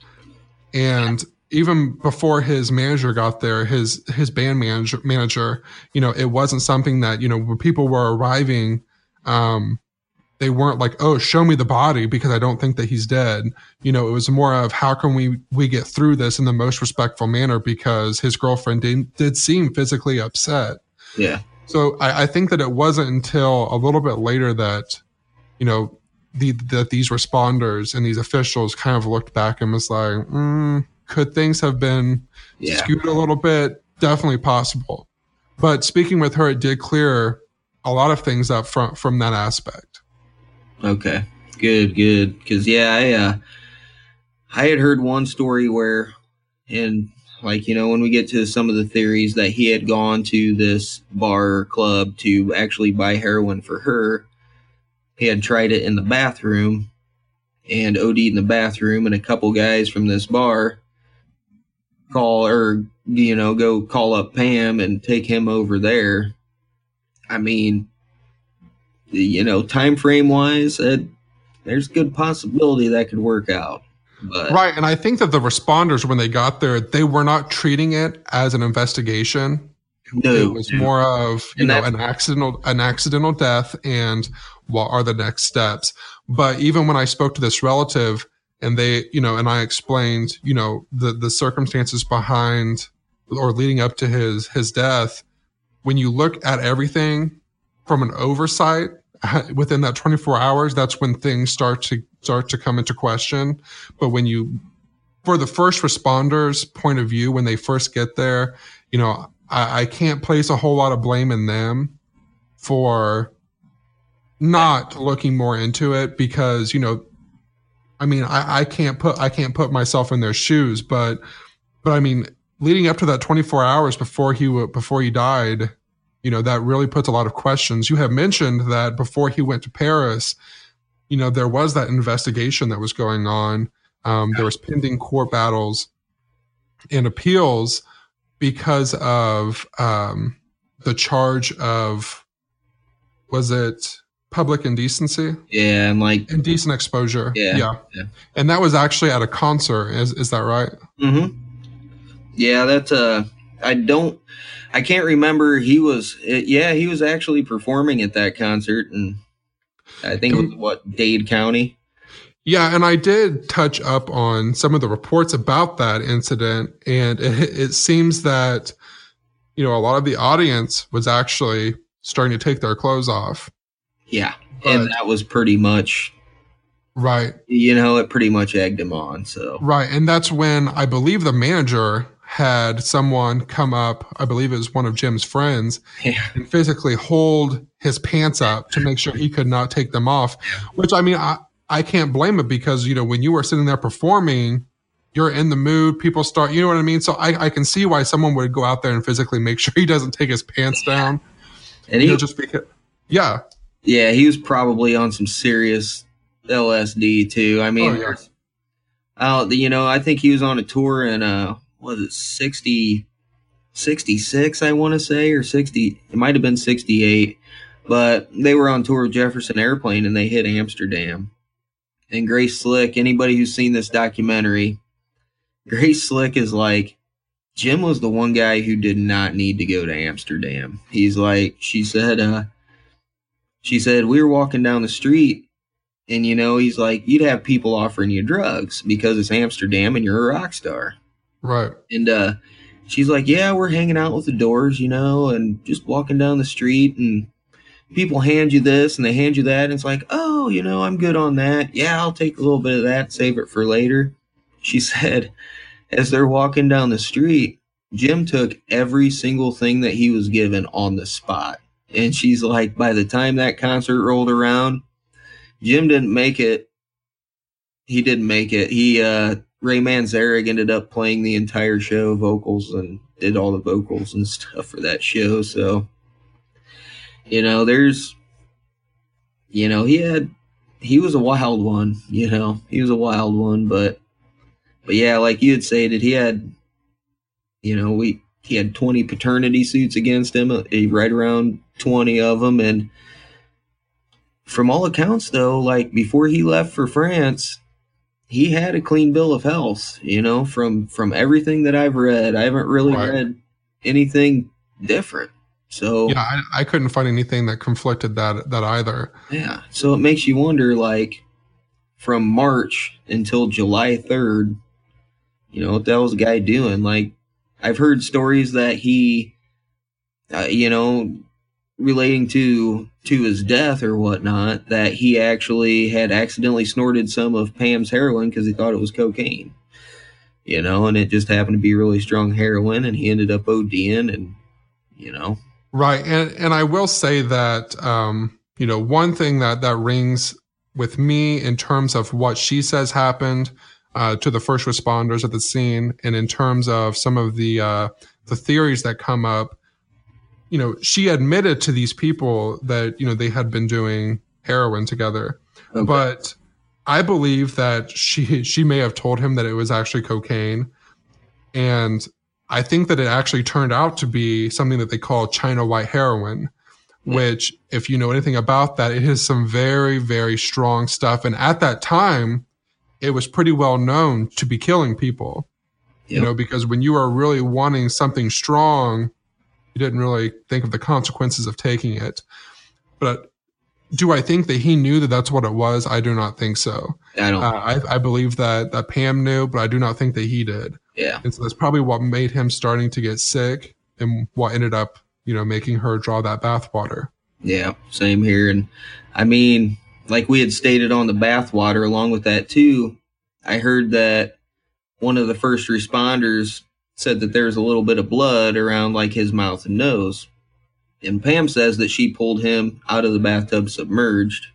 A: And even before his manager got there, his his band manager, manager, you know, it wasn't something that, you know, when people were arriving, um, they weren't like, oh, show me the body because I don't think that he's dead. You know, it was more of, how can we we get through this in the most respectful manner, because his girlfriend did, did seem physically upset.
B: Yeah.
A: So I, I think that it wasn't until a little bit later that, you know, The, that these responders and these officials kind of looked back and was like, mm, could things have been
B: yeah.
A: skewed a little bit? Definitely possible. But speaking with her, it did clear a lot of things up from, from that aspect.
B: Okay, good, good. Because, yeah, I, uh, I had heard one story where, and like, you know, when we get to some of the theories, that he had gone to this bar or club to actually buy heroin for her. He had tried it in the bathroom and OD'd in the bathroom, and a couple guys from this bar call, or, you know, go call up Pam and take him over there. I mean, you know, time frame wise, uh, there's good possibility that could work out. But.
A: Right. And I think that the responders, when they got there, they were not treating it as an investigation.
B: No,
A: it was
B: no.
A: more of, you
B: And
A: know, an accidental, an accidental death, and what are the next steps. But even when I spoke to this relative, and they, you know, and I explained, you know, the, the circumstances behind or leading up to his, his death, when you look at everything from an oversight within that twenty-four hours, that's when things start to start to come into question. But when you, for the first responders' point of view, when they first get there, you know, I, I can't place a whole lot of blame in them for not looking more into it, because, you know, I mean, I, I can't put, I can't put myself in their shoes, but, but I mean, leading up to that twenty-four hours before he, w- before he died, you know, that really puts a lot of questions. You have mentioned that before he went to Paris, you know, there was that investigation that was going on. Um, there was pending court battles and appeals because of, um, the charge of, was it public indecency?
B: Yeah, and like
A: indecent exposure.
B: Yeah,
A: yeah,
B: yeah.
A: And that was actually at a concert. Is is that right?
B: Mm-hmm. Yeah, that's uh, I don't, I can't remember. He was, yeah, he was actually performing at that concert, and I think it was what, Dade County.
A: Yeah, and I did touch up on some of the reports about that incident, and it, it seems that, you know, a lot of the audience was actually starting to take their clothes off.
B: Yeah,
A: but,
B: and that was pretty much,
A: right.
B: You know, it pretty much egged him on. So
A: right, and that's when I believe the manager had someone come up, I believe it was one of Jim's friends,
B: Yeah.
A: and physically hold his pants up to make sure he could not take them off. Which, I mean, I, I can't blame it because, you know, when you were sitting there performing, you're in the mood, people start, you know what I mean? So I, I can see why someone would go out there and physically make sure he doesn't take his pants down.
B: And he,
A: you know, just because, yeah.
B: Yeah, he was probably on some serious L S D too. I mean,
A: oh, yeah.
B: uh, you know, I think he was on a tour in, uh, was it sixty, sixty-six, I want to say, or sixty, it might have been sixty-eight, but they were on tour with Jefferson Airplane and they hit Amsterdam. And Grace Slick, anybody who's seen this documentary, Grace Slick is like, Jim was the one guy who did not need to go to Amsterdam. He's like, she said, uh, she said, we were walking down the street and, you know, he's like, you'd have people offering you drugs because it's Amsterdam and you're a rock star.
A: Right.
B: And, uh, she's like, yeah, we're hanging out with the Doors, you know, and just walking down the street and people hand you this and they hand you that. And it's like, oh, you know, I'm good on that. Yeah, I'll take a little bit of that, save it for later. She said, as they're walking down the street, Jim took every single thing that he was given on the spot. And she's like, by the time that concert rolled around, Jim didn't make it. He didn't make it. He, uh, Ray Manzarek ended up playing the entire show, vocals, and did all the vocals and stuff for that show. So, you know, there's, you know, he had, he was a wild one, you know, he was a wild one, but, but yeah, like you had stated, he had, you know, we, he had twenty paternity suits against him, right around twenty of them. And from all accounts, though, like before he left for France, he had a clean bill of health, you know, from, from everything that I've read. I haven't really
A: right.
B: read anything different. So
A: yeah, I, I couldn't find anything that conflicted that, that either.
B: Yeah. So it makes you wonder, like, from March until July third, you know, what the hell was the guy doing? Like, I've heard stories that he, uh, you know, relating to to his death or whatnot, that he actually had accidentally snorted some of Pam's heroin because he thought it was cocaine, you know, and it just happened to be really strong heroin, and he ended up ODing, and you know,
A: right. And and I will say that, um, you know, one thing that that rings with me in terms of what she says happened uh, to the first responders at the scene, and in terms of some of the uh, the theories that come up. You know, she admitted to these people that, you know, they had been doing heroin together. Okay. But I believe that she she may have told him that it was actually cocaine. And I think that it actually turned out to be something that they call China white heroin, which, if you know anything about that, it is some very, very strong stuff. And at that time, it was pretty well known to be killing people, yep. you know, because when you are really wanting something strong, you didn't really think of the consequences of taking it. But do I think that he knew that that's what it was? I do not think so.
B: I don't.
A: Uh, I, I believe that, that Pam knew, but I do not think that he did.
B: Yeah.
A: And so that's probably what made him starting to get sick and what ended up, you know, making her draw that bathwater.
B: Yeah, same here. And I mean, like we had stated on the bathwater, along with that too, I heard that one of the first responders said that there's a little bit of blood around like his mouth and nose. And Pam says that she pulled him out of the bathtub submerged.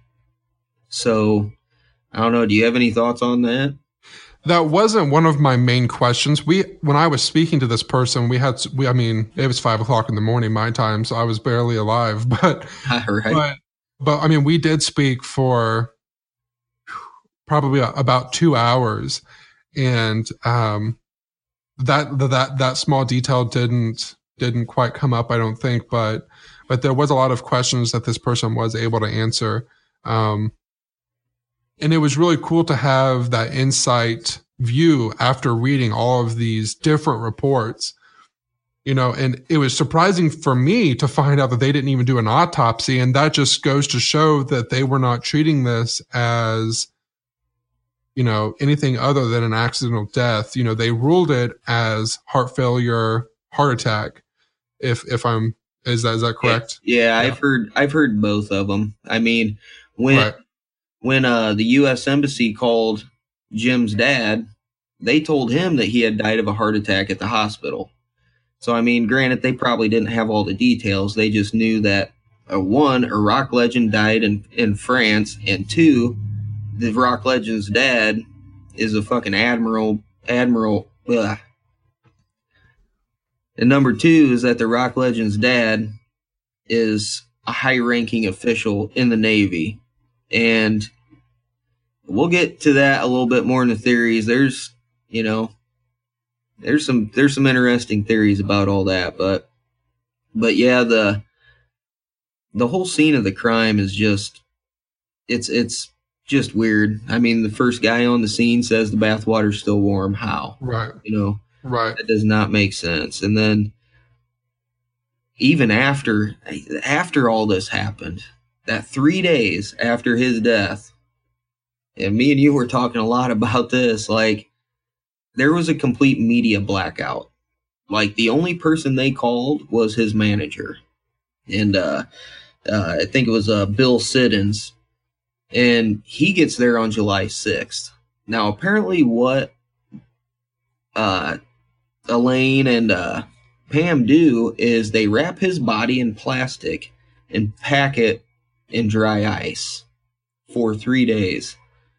B: So, I don't know. Do you have any thoughts on that?
A: That wasn't one of my main questions. We, when I was speaking to this person, we had, we, I mean, it was five o'clock in the morning, my time, so I was barely alive, but,
B: right.
A: but, but I mean, we did speak for probably about two hours and, um, that, that, that small detail didn't, didn't quite come up, I don't think, but, but there was a lot of questions that this person was able to answer. Um, And it was really cool to have that insight view after reading all of these different reports, you know, and it was surprising for me to find out that they didn't even do an autopsy. And that just goes to show that they were not treating this as, you know, anything other than an accidental death. You know, they ruled it as heart failure, heart attack. If, if I'm, is that, is that correct?
B: Yeah, yeah, yeah. I've heard, I've heard both of them. I mean, when, right. When uh, the U S Embassy called Jim's dad, they told him that he had died of a heart attack at the hospital. So, I mean, granted, they probably didn't have all the details. They just knew that, uh, one, a rock legend died in, in France, and two, the rock legend's dad is a fucking admiral. Admiral. Ugh. And number two is that the rock legend's dad is a high-ranking official in the Navy. And we'll get to that a little bit more in the theories. There's, you know, there's some there's some interesting theories about all that, but but yeah, the the whole scene of the crime is just it's it's just weird. I mean, the first guy on the scene says the bathwater's still warm. How?
A: Right.
B: You know,
A: right.
B: That does not make sense. And then even after after all this happened, that three days after his death, and me and you were talking a lot about this, like, there was a complete media blackout. Like, the only person they called was his manager. And uh, uh, I think it was uh, Bill Siddons. And he gets there on July sixth. Now, apparently what uh, Elaine and uh, Pam do is they wrap his body in plastic and pack it in dry ice for three days.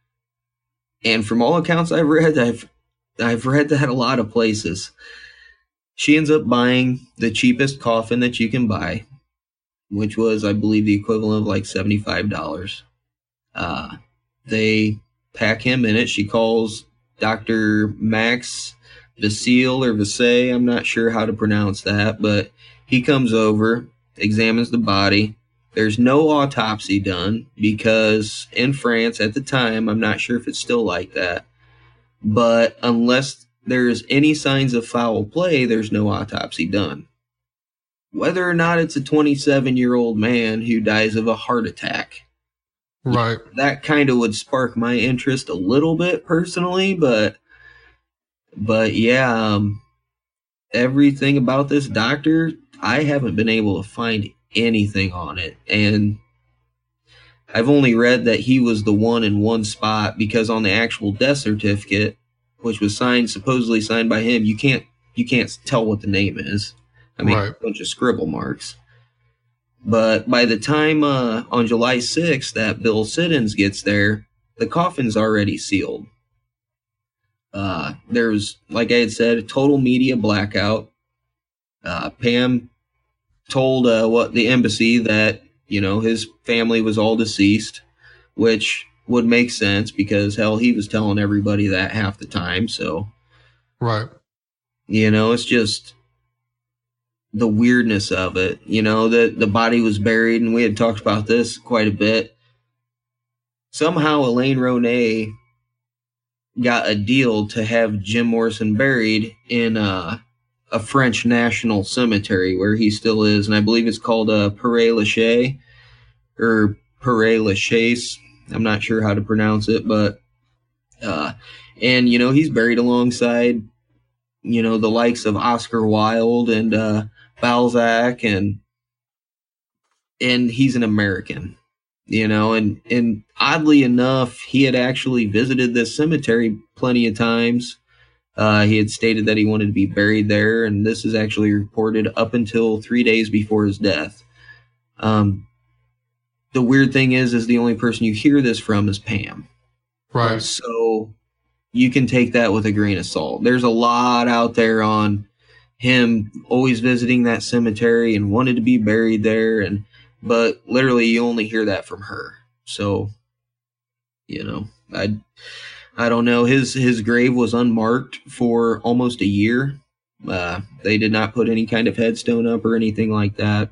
B: And from all accounts I've read, I've I've read that a lot of places. She ends up buying the cheapest coffin that you can buy, which was, I believe, the equivalent of like seventy-five dollars. Uh, they pack him in it. She calls Doctor Max Vasile or Vasey. I'm not sure how to pronounce that, but he comes over, examines the body. There's no autopsy done because in France at the time, I'm not sure if it's still like that, but unless there's any signs of foul play, there's no autopsy done. Whether or not it's a twenty-seven-year-old man who dies of a heart attack,
A: right?
B: That kind of would spark my interest a little bit personally, but but yeah, um, everything about this doctor, I haven't been able to find anything on it, and I've only read that he was the one in one spot because on the actual death certificate, which was signed supposedly signed by him, you can't you can't tell what the name is. I mean, right. A bunch of scribble marks. But by the time uh, on July sixth that Bill Siddons gets there, the coffin's already sealed. Uh, there's, like I had said, a total media blackout. Uh, Pam told uh, what the embassy that, you know, his family was all deceased, which would make sense because, hell, he was telling everybody that half the time. So,
A: right.
B: You know, it's just the weirdness of it. You know, that the body was buried, and we had talked about this quite a bit. Somehow Elaine Ronay got a deal to have Jim Morrison buried in uh, a French national cemetery where he still is, and I believe it's called uh, Père Lachaise or Père Lachaise. I'm not sure how to pronounce it, but uh, and you know, he's buried alongside, you know, the likes of Oscar Wilde and uh, Balzac, and and he's an American, you know, and and oddly enough, he had actually visited this cemetery plenty of times. Uh, he had stated that he wanted to be buried there, and this is actually reported up until three days before his death. Um, the weird thing is, is the only person you hear this from is Pam.
A: Right.
B: So you can take that with a grain of salt. There's a lot out there on him always visiting that cemetery and wanted to be buried there, and but literally you only hear that from her. So, you know, I I don't know. His his grave was unmarked for almost a year. Uh, they did not put any kind of headstone up or anything like that.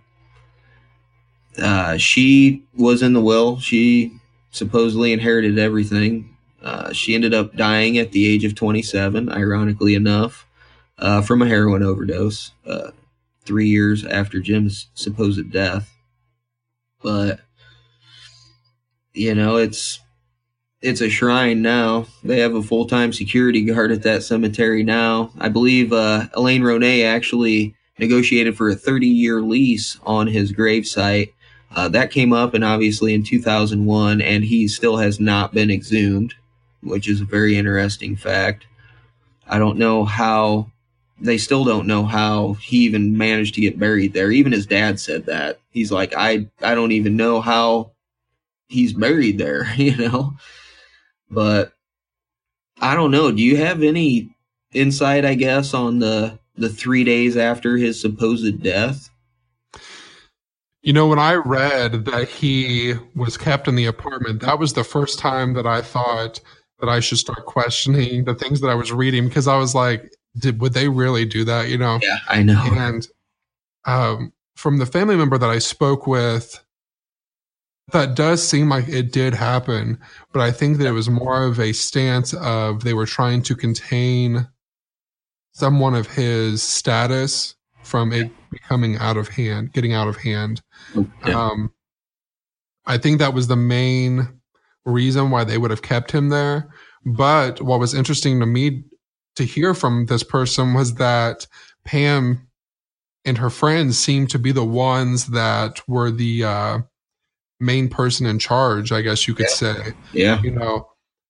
B: Uh, she was in the will. She supposedly inherited everything. Uh, she ended up dying at the age of twenty-seven, ironically enough, uh, from a heroin overdose, uh, three years after Jim's supposed death. But, you know, it's it's a shrine now. They have a full-time security guard at that cemetery now. I believe uh, Elaine Ronay actually negotiated for a thirty-year lease on his gravesite. Uh, that came up, and obviously in two thousand one, and he still has not been exhumed, which is a very interesting fact. I don't know how, they still don't know how he even managed to get buried there. Even his dad said that. He's like, I, I don't even know how he's buried there, you know? But I don't know. Do you have any insight, I guess, on the, the three days after his supposed death?
A: You know, when I read that he was kept in the apartment, that was the first time that I thought that I should start questioning the things that I was reading, because I was like, did would they really do that? You know?
B: Yeah, I know.
A: And um, from the family member that I spoke with, that does seem like it did happen, but I think that it was more of a stance of they were trying to contain someone of his status from it becoming out of hand, getting out of hand. Okay. Um, I think that was the main reason why they would have kept him there. But what was interesting to me to hear from this person was that Pam and her friends seemed to be the ones that were the uh, main person in charge, I guess you could
B: yeah.
A: say.
B: Yeah.
A: You know,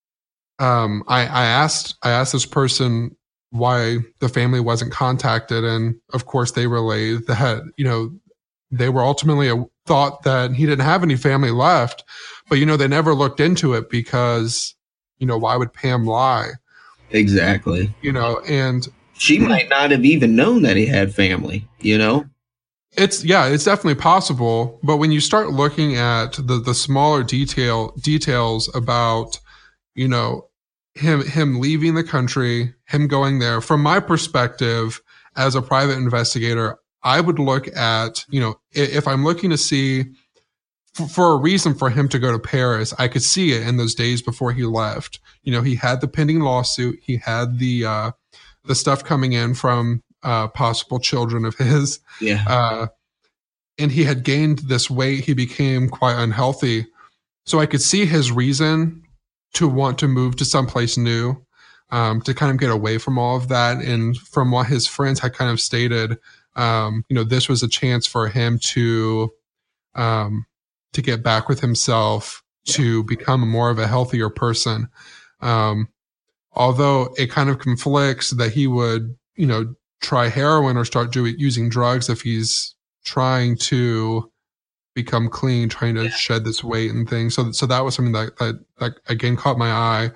A: um, I, I asked, I asked this person why the family wasn't contacted. And of course they relayed that, you know, they were ultimately a, thought that he didn't have any family left, but, you know, they never looked into it because, you know, why would Pam lie?
B: Exactly.
A: You know, and
B: she might not have even known that he had family, you know?
A: It's, yeah, it's definitely possible. But when you start looking at the, the smaller detail details about, you know, him, him leaving the country, him going there, from my perspective as a private investigator, I would look at, you know, if I'm looking to see for, for a reason for him to go to Paris, I could see it in those days before he left. You know, he had the pending lawsuit. He had the, uh, the stuff coming in from, uh, possible children of his.
B: Yeah.
A: Uh, and he had gained this weight. He became quite unhealthy. So I could see his reason to want to move to someplace new, um, to kind of get away from all of that. And from what his friends had kind of stated, um, you know, this was a chance for him to, um, to get back with himself, yeah. to become more of a healthier person. Um, although it kind of conflicts that he would, you know, try heroin or start doing, using drugs if he's trying to become clean, trying to yeah. shed this weight and things. So, so that was something that, that, that again caught my eye.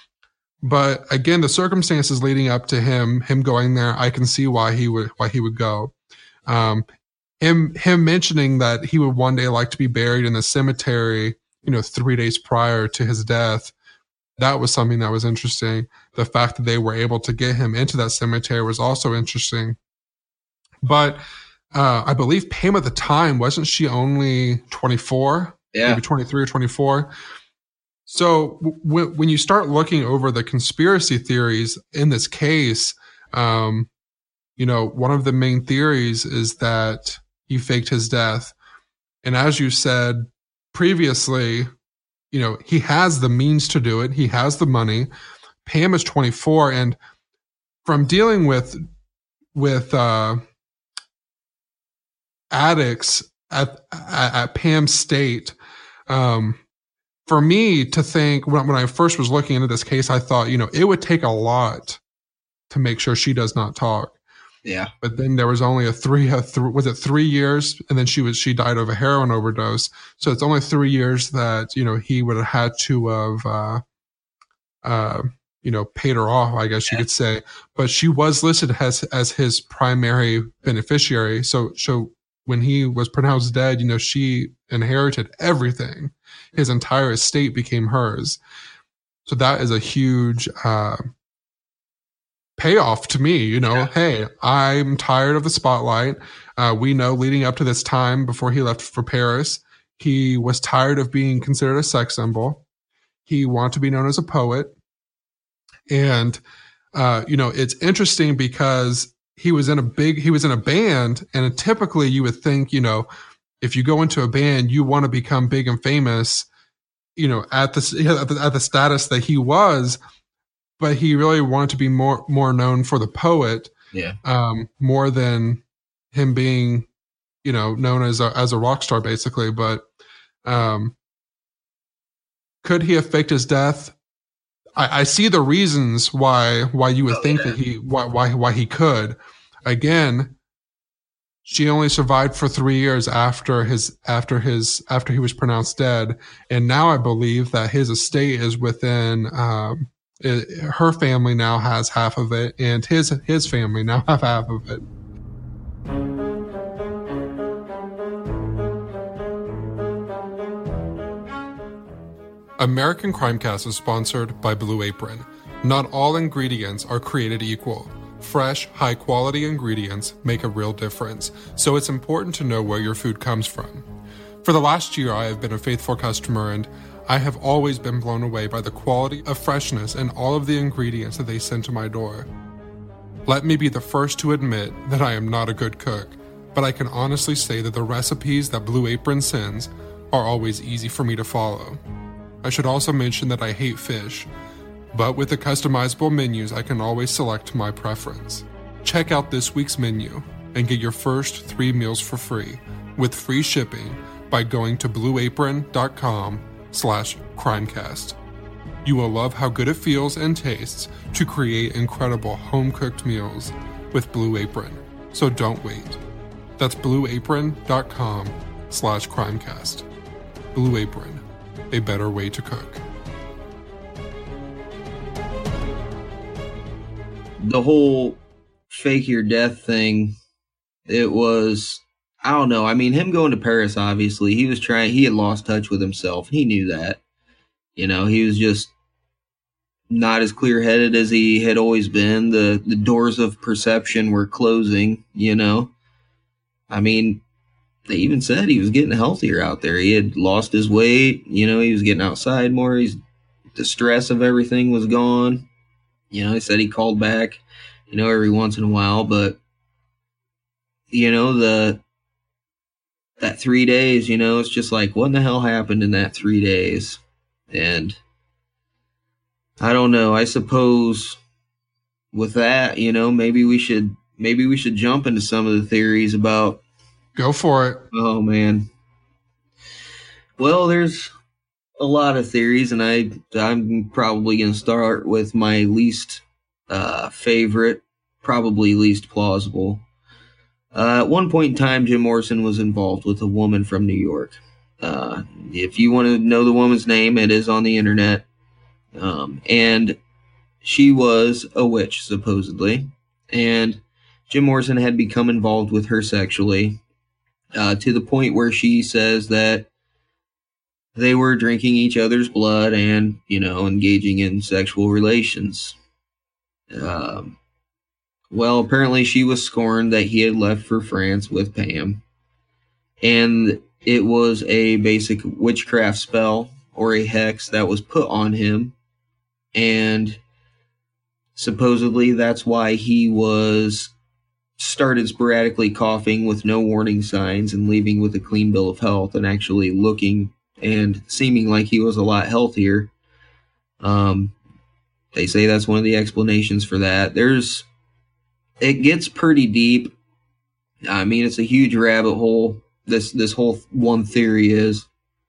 A: But again, the circumstances leading up to him, him going there, I can see why he would, why he would go. Um, him, him mentioning that he would one day like to be buried in the cemetery, you know, three days prior to his death. That was something that was interesting. The fact that they were able to get him into that cemetery was also interesting. But uh, I believe Pam at the time, wasn't she only twenty-four?
B: Yeah.
A: Maybe twenty-three or twenty-four. So w- when you start looking over the conspiracy theories in this case, um, you know, one of the main theories is that he faked his death. And as you said previously, you know, he has the means to do it. He has the money. Pam is twenty-four. And from dealing with, with, uh, addicts at, at, at Pam's state, um, for me to think when, when I first was looking into this case, I thought, you know, it would take a lot to make sure she does not talk.
B: Yeah.
A: But then there was only a three, a th- was it three years? And then she was, she died of a heroin overdose. So it's only three years that, you know, he would have had to have, uh, uh, you know, paid her off, I guess you could say. But she was listed as, as his primary beneficiary. So, so when he was pronounced dead, you know, she inherited everything. His entire estate became hers. So that is a huge, uh, payoff to me, you know, yeah. Hey, I'm tired of the spotlight. Uh, we know leading up to this time before he left for Paris, he was tired of being considered a sex symbol. He wanted to be known as a poet. And, uh, you know, it's interesting because he was in a big, he was in a band, and typically you would think, you know, if you go into a band, you want to become big and famous, you know, at the, at the, at the status that he was. But he really wanted to be more more known for the poet,
B: yeah.
A: Um, more than him being, you know, known as a as a rock star, basically. But um, could he have faked his death? I, I see the reasons why why you would oh, think yeah. that he why, why why he could. Again, she only survived for three years after his after his after he was pronounced dead, and now I believe that his estate is within. Um, it, her family now has half of it, and his his family now have half of it. American Crimecast is sponsored by Blue Apron. Not all ingredients are created equal. Fresh, high-quality ingredients make a real difference, so it's important to know where your food comes from. For the last year, I have been a faithful customer, and I have always been blown away by the quality of freshness and all of the ingredients that they send to my door. Let me be the first to admit that I am not a good cook, but I can honestly say that the recipes that Blue Apron sends are always easy for me to follow. I should also mention that I hate fish, but with the customizable menus, I can always select my preference. Check out this week's menu and get your first three meals for free with free shipping by going to blueapron.com slash crimecast. You will love how good it feels and tastes to create incredible home-cooked meals with Blue Apron, so don't wait. That's blueapron.com slash crimecast. Blue Apron, a better way to cook.
B: The whole fake your death thing, it was, I don't know. I mean, him going to Paris, obviously, he was trying, he had lost touch with himself. He knew that. You know, he was just not as clear-headed as he had always been. The, the doors of perception were closing, you know. I mean, they even said he was getting healthier out there. He had lost his weight, you know, he was getting outside more. He's, the stress of everything was gone. You know, he said he called back, you know, every once in a while, but, you know, the, that three days, you know, it's just like, what in the hell happened in that three days? And I don't know, I suppose with that, you know, maybe we should, maybe we should jump into some of the theories about.
A: Go for it.
B: Oh, man. Well, there's a lot of theories, and I, I'm probably going to start with my least uh, favorite, probably least plausible. Uh, at one point in time, Jim Morrison was involved with a woman from New York. Uh, if you want to know the woman's name, it is on the internet. Um, and she was a witch, supposedly. And Jim Morrison had become involved with her sexually uh, to the point where she says that they were drinking each other's blood and, you know, engaging in sexual relations. Um, well, apparently she was scorned that he had left for France with Pam. And it was a basic witchcraft spell or a hex that was put on him. And supposedly that's why he was started sporadically coughing with no warning signs and leaving with a clean bill of health and actually looking and seeming like he was a lot healthier. Um, they say that's one of the explanations for that. There's, it gets pretty deep. I mean, it's a huge rabbit hole. This, this whole one theory is,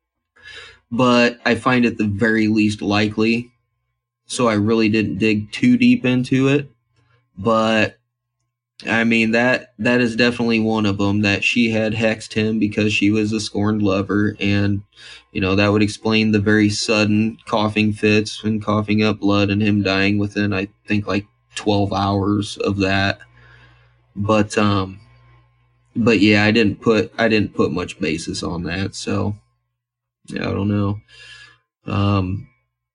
B: but I find it the very least likely. So I really didn't dig too deep into it, but I mean, that that is definitely one of them, that she had hexed him because she was a scorned lover. And, you know, that would explain the very sudden coughing fits and coughing up blood and him dying within, I think, like twelve hours of that. But, um, but yeah, I didn't put, I didn't put much basis on that. So, yeah, I don't know. Um,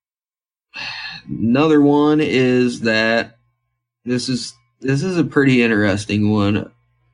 B: another one is that this is, This is a pretty interesting one.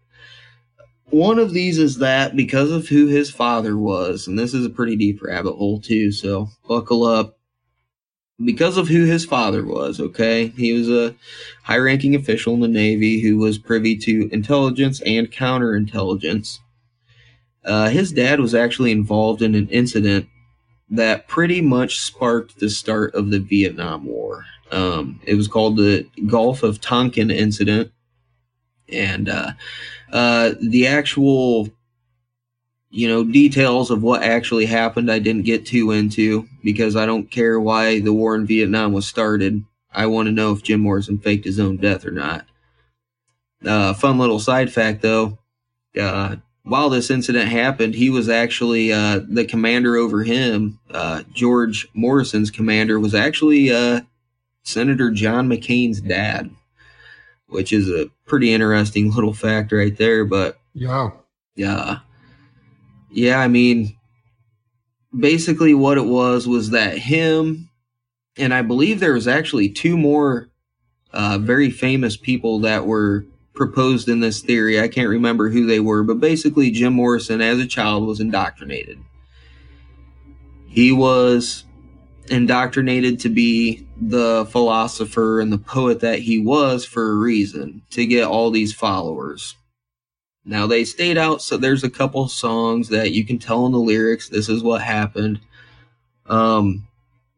B: One of these is that because of who his father was, and this is a pretty deep rabbit hole too, so buckle up. Because of who his father was, okay? He was a high-ranking official in the Navy who was privy to intelligence and counterintelligence. Uh, his dad was actually involved in an incident that pretty much sparked the start of the Vietnam War. Um, it was called the Gulf of Tonkin incident. And uh, uh, the actual, you know, details of what actually happened I didn't get too into because I don't care why the war in Vietnam was started. I want to know if Jim Morrison faked his own death or not. Uh, fun little side fact, though. Uh, while this incident happened, he was actually uh, the commander over him. Uh, George Morrison's commander was actually uh, Senator John McCain's dad, which is a pretty interesting little fact right there. But
A: yeah,
B: yeah, yeah. I mean, basically, what it was was that him, and I believe there was actually two more uh, very famous people that were proposed in this theory. I can't remember who they were, but basically Jim Morrison as a child was indoctrinated. He was indoctrinated to be the philosopher and the poet that he was for a reason, to get all these followers. Now they stayed out, so there's a couple songs that you can tell in the lyrics, this is what happened. Um,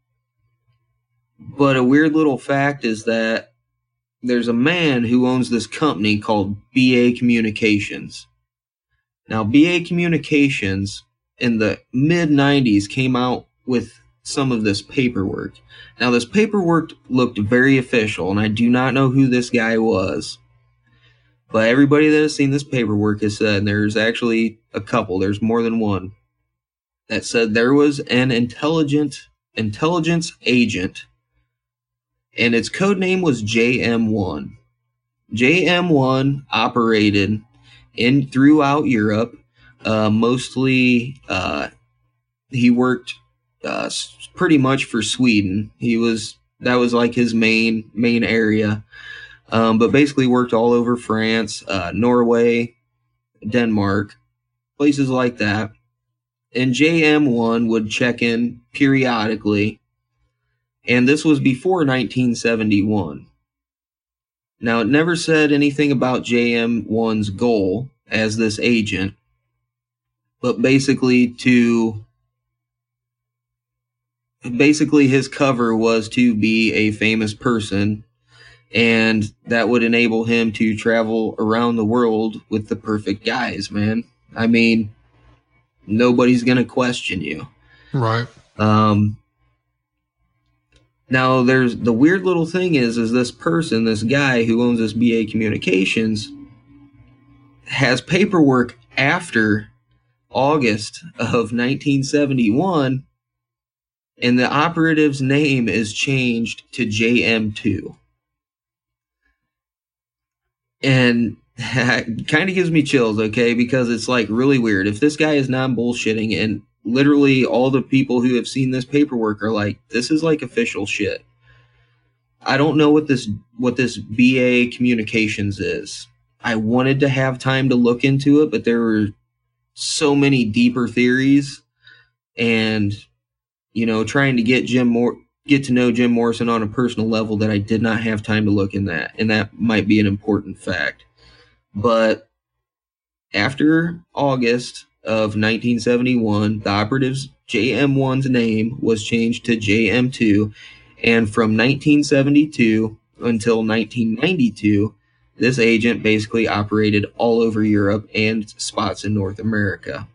B: but a weird little fact is that there's a man who owns this company called B A Communications. Now, B A Communications in the mid nineties came out with some of this paperwork. Now, this paperwork looked very official, and I do not know who this guy was. But everybody that has seen this paperwork has said, and there's actually a couple, there's more than one, that said there was an intelligent intelligence agent, and its code name was J M one. J M one operated in throughout Europe. Uh, mostly, uh, he worked uh, pretty much for Sweden. He was that was like his main main area. Um, but basically worked all over France, uh, Norway, Denmark, places like that. And J M one would check in periodically. And this was before nineteen seventy-one. Now, it never said anything about J M one's goal as this agent, but basically to basically his cover was to be a famous person, and that would enable him to travel around the world with the perfect guys, man. I mean, nobody's going to question you.
A: Right.
B: Um, Now, there's the weird little thing is, is this person, this guy who owns this B A Communications, has paperwork after August of nineteen seventy-one, and the operative's name is changed to J M two. And it kind of gives me chills, okay, because it's like really weird. If this guy is not bullshitting, and literally all the people who have seen this paperwork are like, this is like official shit. I don't know what this what this B A Communications is. I wanted to have time to look into it, but there were so many deeper theories, and you know, trying to get Jim Mor- get to know Jim Morrison on a personal level, that I did not have time to look in that, and that might be an important fact. But after August of nineteen seventy-one, the operative's J M one's name was changed to J M two, and from nineteen seventy-two until nineteen ninety-two, this agent basically operated all over Europe and spots in North America.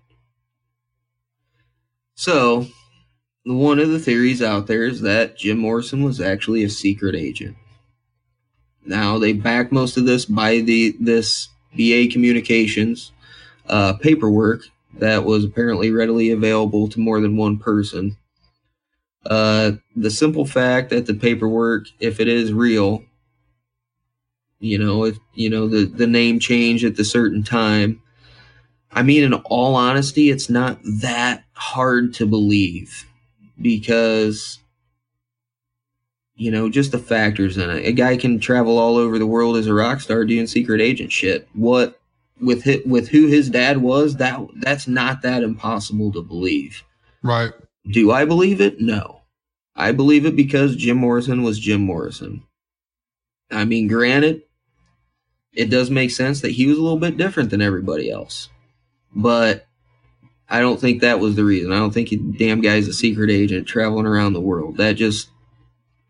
B: So, one of the theories out there is that Jim Morrison was actually a secret agent. Now, they back most of this by the this B A Communications uh, paperwork that was apparently readily available to more than one person. Uh, the simple fact that the paperwork, if it is real, you know, if you know the, the name change at the certain time, I mean, in all honesty, it's not that hard to believe, because you know, just the factors in it. A guy can travel all over the world as a rock star doing secret agent shit. What with hit, with who his dad was, that that's not that impossible to believe.
A: Right.
B: Do I believe it? No. I believe it because Jim Morrison was Jim Morrison. I mean, granted, it does make sense that he was a little bit different than everybody else. But I don't think that was the reason. I don't think he, damn guy's a secret agent traveling around the world. That just,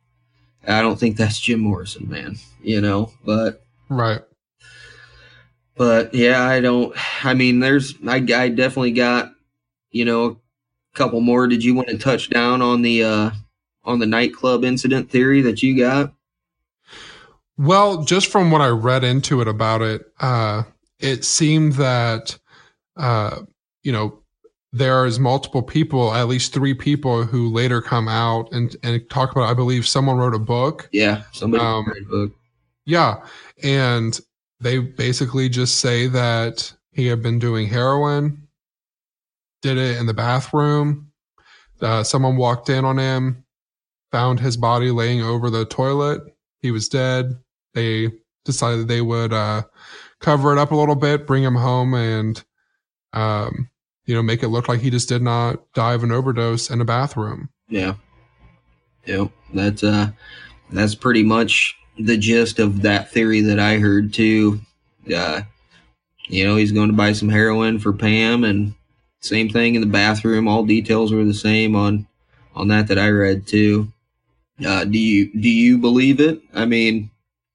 B: I don't think that's Jim Morrison, man. You know, but
A: right.
B: But yeah, I don't. I mean, there's. I, I definitely got, you know, a couple more. Did you want to touch down on the uh on the nightclub incident theory that you got?
A: Well, just from what I read into it about it, uh, it seemed that, uh, you know, there is multiple people, at least three people who later come out and, and talk about, I believe someone wrote a book.
B: Yeah, somebody
A: Um,
B: wrote a book.
A: Yeah. And they basically just say that he had been doing heroin, did it in the bathroom. Uh, someone walked in on him, found his body laying over the toilet. He was dead. They decided they would uh, cover it up a little bit, bring him home, and um, you know, make it look like he just did not die of an overdose in a bathroom.
B: Yeah. Yep. That's uh that's pretty much the gist of that theory that I heard too. Uh you know, he's going to buy some heroin for Pam, and same thing in the bathroom. All details were the same on on that that I read too. Uh do you do you believe it? I mean,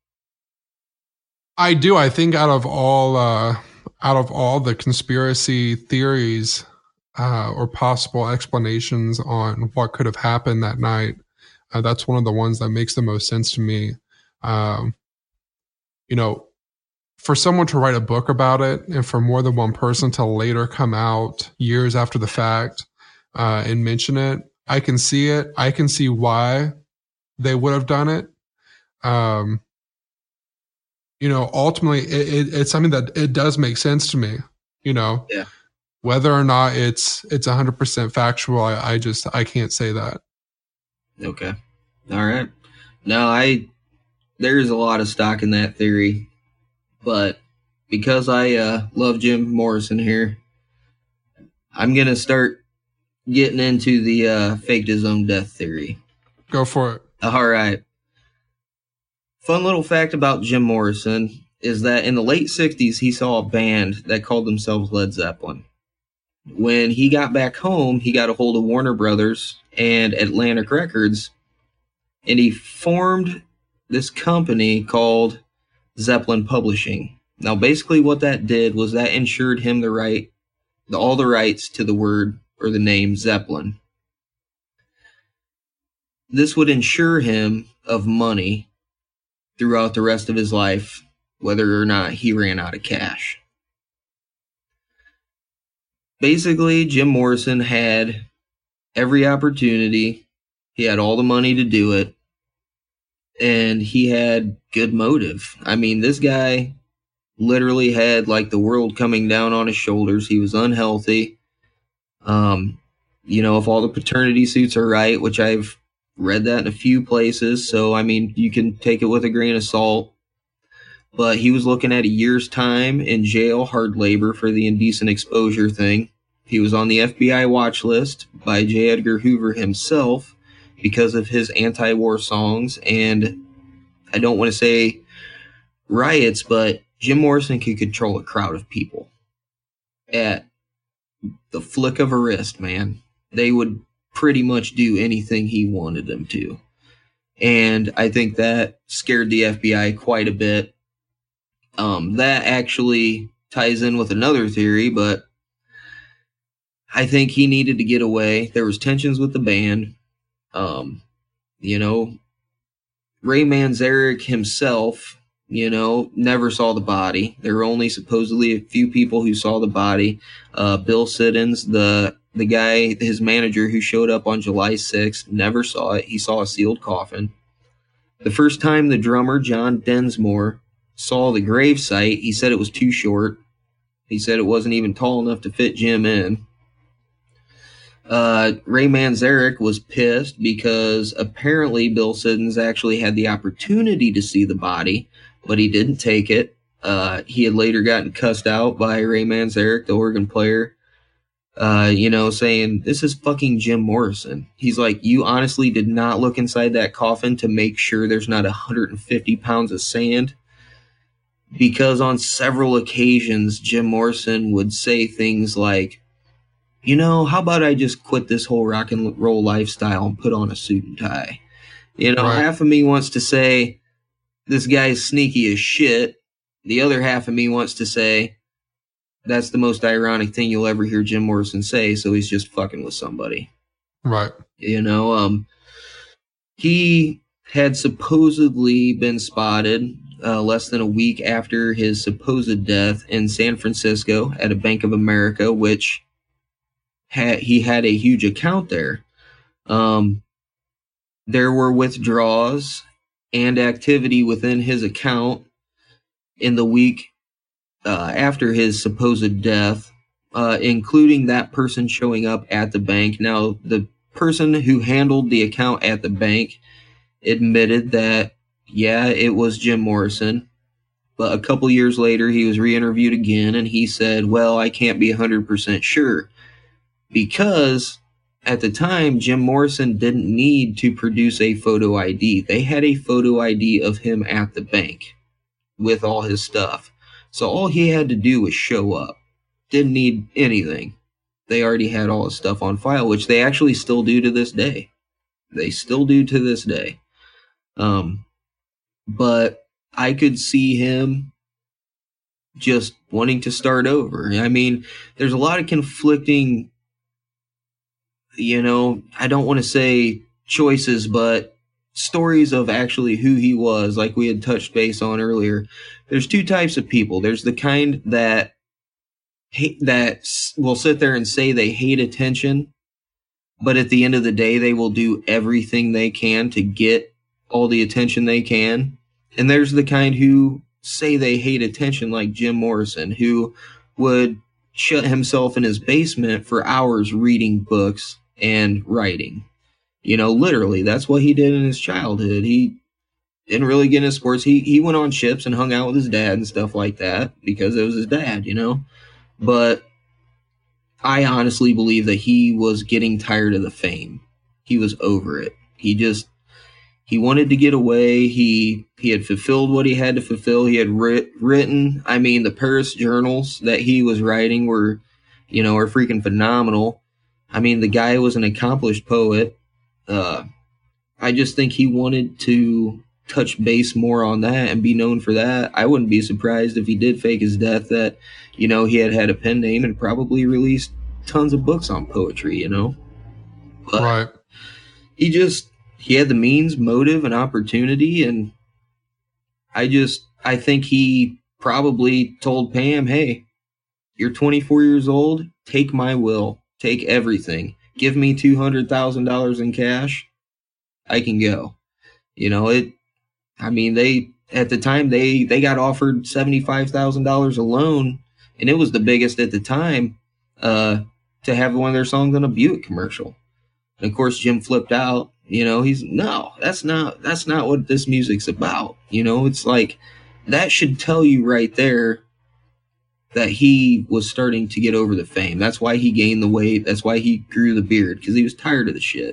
A: I do. I think out of all uh, out of all the conspiracy theories uh, or possible explanations on what could have happened that night, uh, that's one of the ones that makes the most sense to me. Um, you know, for someone to write a book about it, and for more than one person to later come out years after the fact uh, and mention it, I can see it. I can see why they would have done it. Um, you know, ultimately it, it, it's something that it does make sense to me, you know,
B: yeah.
A: whether or not it's, it's a hundred percent factual. I, I just, I can't say that.
B: Okay. All right. No, I, there's a lot of stock in that theory, but because I uh, love Jim Morrison here, I'm going to start getting into the uh, faked his own death theory.
A: Go for it.
B: All right. Fun little fact about Jim Morrison is that in the late sixties, he saw a band that called themselves Led Zeppelin. When he got back home, he got a hold of Warner Brothers and Atlantic Records, and he formed this company called Zeppelin Publishing. Now, basically what that did was that ensured him the right, the, all the rights to the word or the name Zeppelin. This would ensure him of money throughout the rest of his life, whether or not he ran out of cash. Basically, Jim Morrison had every opportunity. He had all the money to do it, and he had good motive. I mean, this guy literally had like the world coming down on his shoulders. He was unhealthy. Um, you know, if all the paternity suits are right, which I've read that in a few places, so I mean, you can take it with a grain of salt. But he was looking at a year's time in jail, hard labor for the indecent exposure thing. He was on the F B I watch list by J. Edgar Hoover himself because of his anti-war songs, and I don't want to say riots, but Jim Morrison could control a crowd of people at the flick of a wrist, man. They would pretty much do anything he wanted them to. And I think that scared the F B I quite a bit. Um, that actually ties in with another theory, but I think he needed to get away. There was tensions with the band. Um, you know, Ray Manzarek himself, you know, never saw the body. There were only supposedly a few people who saw the body. Uh, Bill Siddons, the the guy, his manager who showed up on July sixth, never saw it. He saw a sealed coffin. The first time the drummer, John Densmore, saw the gravesite, he said it was too short. He said it wasn't even tall enough to fit Jim in. Uh, Ray Manzarek was pissed because apparently Bill Siddons actually had the opportunity to see the body, but he didn't take it. Uh, he had later gotten cussed out by Ray Manzarek, the organ player, uh, you know, saying, this is fucking Jim Morrison. He's like, you honestly did not look inside that coffin to make sure there's not one hundred fifty pounds of sand? Because on several occasions, Jim Morrison would say things like, you know, how about I just quit this whole rock and roll lifestyle and put on a suit and tie? You know,
A: Right.
B: Half of me wants to say this guy's sneaky as shit, the other half of me wants to say that's the most ironic thing you'll ever hear Jim Morrison say, so he's just fucking with somebody.
A: Right.
B: You know, um, he had supposedly been spotted uh, less than a week after his supposed death in San Francisco at a Bank of America, which had, he had a huge account there. Um, there were withdrawals and activity within his account in the week uh, after his supposed death, uh, including that person showing up at the bank. Now, the person who handled the account at the bank admitted that, yeah, it was Jim Morrison. But a couple years later, he was re-interviewed again, and he said, well, I can't be one hundred percent sure. Because at the time, Jim Morrison didn't need to produce a photo I D. They had a photo I D of him at the bank with all his stuff. So all he had to do was show up. Didn't need anything. They already had all his stuff on file, which they actually still do to this day. They still do to this day. Um, but I could see him just wanting to start over. I mean, there's a lot of conflicting, you know, I don't want to say choices, but stories of actually who he was, like we had touched base on earlier. There's two types of people. There's the kind that hate, that will sit there and say they hate attention, but at the end of the day, they will do everything they can to get all the attention they can. And there's the kind who say they hate attention, like Jim Morrison, who would shut himself in his basement for hours reading books and writing. You know, literally, that's what he did in his childhood. He didn't really get into sports. He he went on ships and hung out with his dad and stuff like that because it was his dad, you know. But I honestly believe that he was getting tired of the fame. He was over it. He just, he wanted to get away. He he had fulfilled what he had to fulfill. He had writ, written, I mean, the Paris journals that he was writing were, you know, are freaking phenomenal. I mean, the guy was an accomplished poet. Uh, I just think he wanted to touch base more on that and be known for that. I wouldn't be surprised if he did fake his death that, you know, he had had a pen name and probably released tons of books on poetry, you know. But
A: right.
B: He just, he had the means, motive, and opportunity, and I just, I think he probably told Pam, hey, you're twenty-four years old, take my will, take everything. Give me two hundred thousand dollars in cash, I can go. You know, it, I mean, they, at the time, they, they got offered seventy-five thousand dollars a loan, and it was the biggest at the time, uh, to have one of their songs on a Buick commercial. And of course, Jim flipped out. You know, he's, no, that's not, that's not what this music's about. You know, it's like, that should tell you right there that he was starting to get over the fame. That's why he gained the weight. That's why he grew the beard, because he was tired of the shit.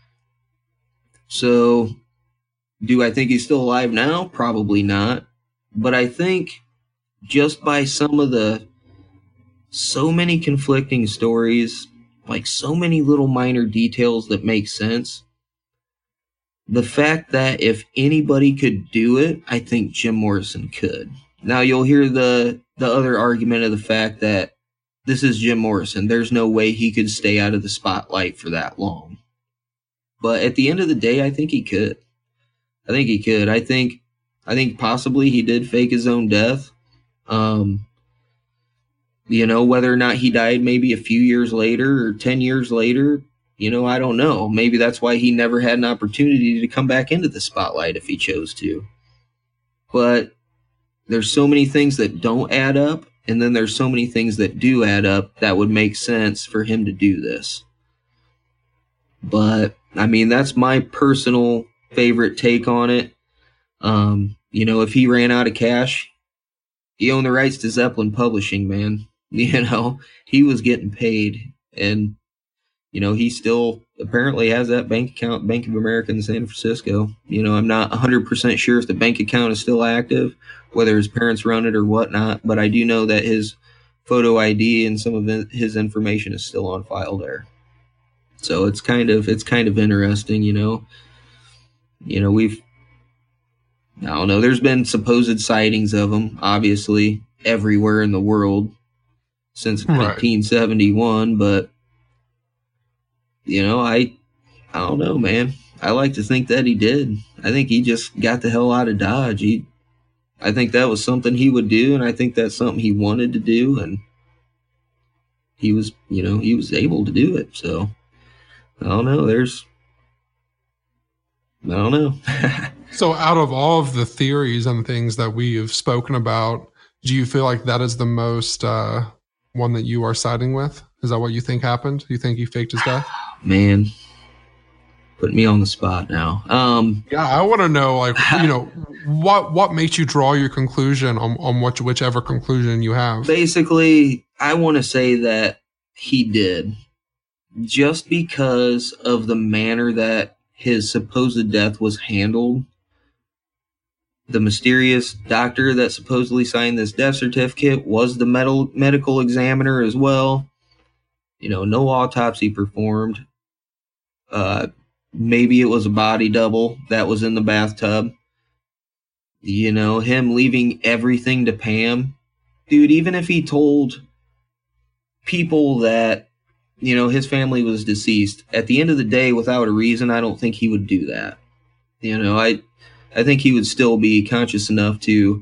B: So, do I think he's still alive now? Probably not. But I think just by some of the, so many conflicting stories, like so many little minor details that make sense, the fact that if anybody could do it, I think Jim Morrison could. Now you'll hear the the other argument of the fact that this is Jim Morrison. There's no way he could stay out of the spotlight for that long. But at the end of the day, I think he could. I think he could. I think I think possibly he did fake his own death. Um, you know, whether or not he died maybe a few years later or ten years later, you know, I don't know. Maybe that's why he never had an opportunity to come back into the spotlight if he chose to. But there's so many things that don't add up, and then there's so many things that do add up that would make sense for him to do this. But, I mean, that's my personal favorite take on it. Um, you know, if he ran out of cash, he owned the rights to Zeppelin Publishing, man. You know, he was getting paid, and you know, he still apparently has that bank account, Bank of America in San Francisco. You know, I'm not one hundred percent sure if the bank account is still active, whether his parents run it or whatnot, but I do know that his photo I D and some of his information is still on file there. So it's kind of, it's kind of interesting, you know. You know, we've, I don't know. There's been supposed sightings of him, obviously, everywhere in the world since right. nineteen seventy-one, but you know, I I don't know, man. I like to think that he did. I think he just got the hell out of Dodge. He, I think that was something he would do, and I think that's something he wanted to do, and he was, you know, he was able to do it. So I don't know. There's, I don't know.
A: So out of all of the theories and things that we have spoken about, do you feel like that is the most uh, one that you are siding with? Is that what you think happened? Do you think he faked his death?
B: Man, put me on the spot now. Um,
A: yeah, I want to know, like, you know, what what makes you draw your conclusion on, on which, whichever conclusion you have?
B: Basically, I want to say that he did, just because of the manner that his supposed death was handled. The mysterious doctor that supposedly signed this death certificate was the med- medical examiner as well. You know, no autopsy performed. Uh, maybe it was a body double that was in the bathtub. You know, him leaving everything to Pam. Dude, even if he told people that, you know, his family was deceased, at the end of the day, without a reason, I don't think he would do that. You know, I... I think he would still be conscious enough to,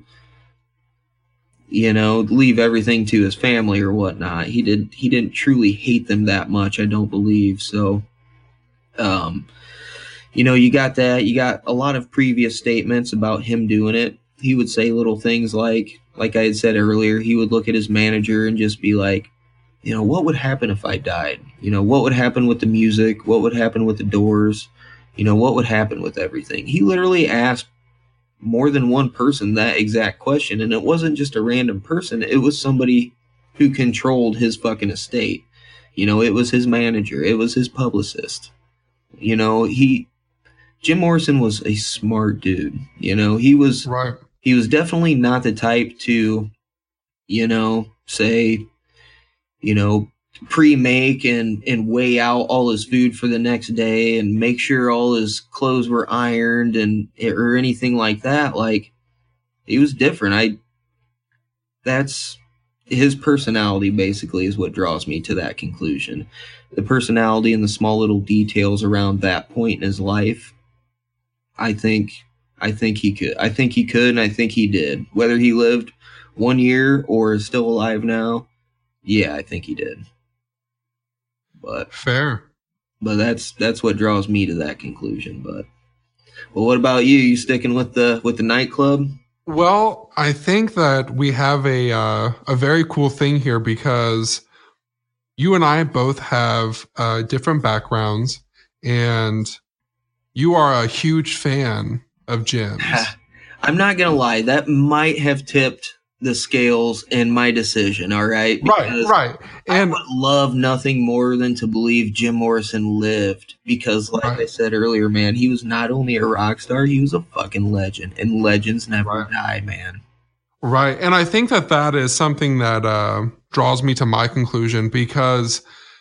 B: you know, leave everything to his family or whatnot. He did. He didn't truly hate them that much, I don't believe. So, um, you know, you got that. You got a lot of previous statements about him doing it. He would say little things like, like I had said earlier, he would look at his manager and just be like, you know, what would happen if I died? You know, what would happen with the music? What would happen with the Doors? You know, what would happen with everything? He literally asked more than one person that exact question, and it wasn't just a random person. It was somebody who controlled his fucking estate. You know, it was his manager. It was his publicist. You know, he... Jim Morrison was a smart dude. You know, he was...
A: Right.
B: He was definitely not the type to, you know, say, you know, pre-make and, and weigh out all his food for the next day and make sure all his clothes were ironed and or anything like that. Like, he was different. I that's his personality basically is what draws me to that conclusion. The personality and the small little details around that point in his life. I think I think he could. I think he could and I think he did. Whether he lived one year or is still alive now, yeah, I think he did. But
A: fair.
B: But that's that's what draws me to that conclusion. But well, what about you? You sticking with the with the nightclub?
A: Well, I think that we have a uh, a very cool thing here because you and I both have uh, different backgrounds, and you are a huge fan of Jim's.
B: I'm not gonna lie, that might have tipped the scales in my decision, all right?
A: Because right, right. And
B: I would love nothing more than to believe Jim Morrison lived because, like right. I said earlier, man, he was not only a rock star, he was a fucking legend, and legends never right. die, man.
A: Right, and I think that that is something that uh, draws me to my conclusion because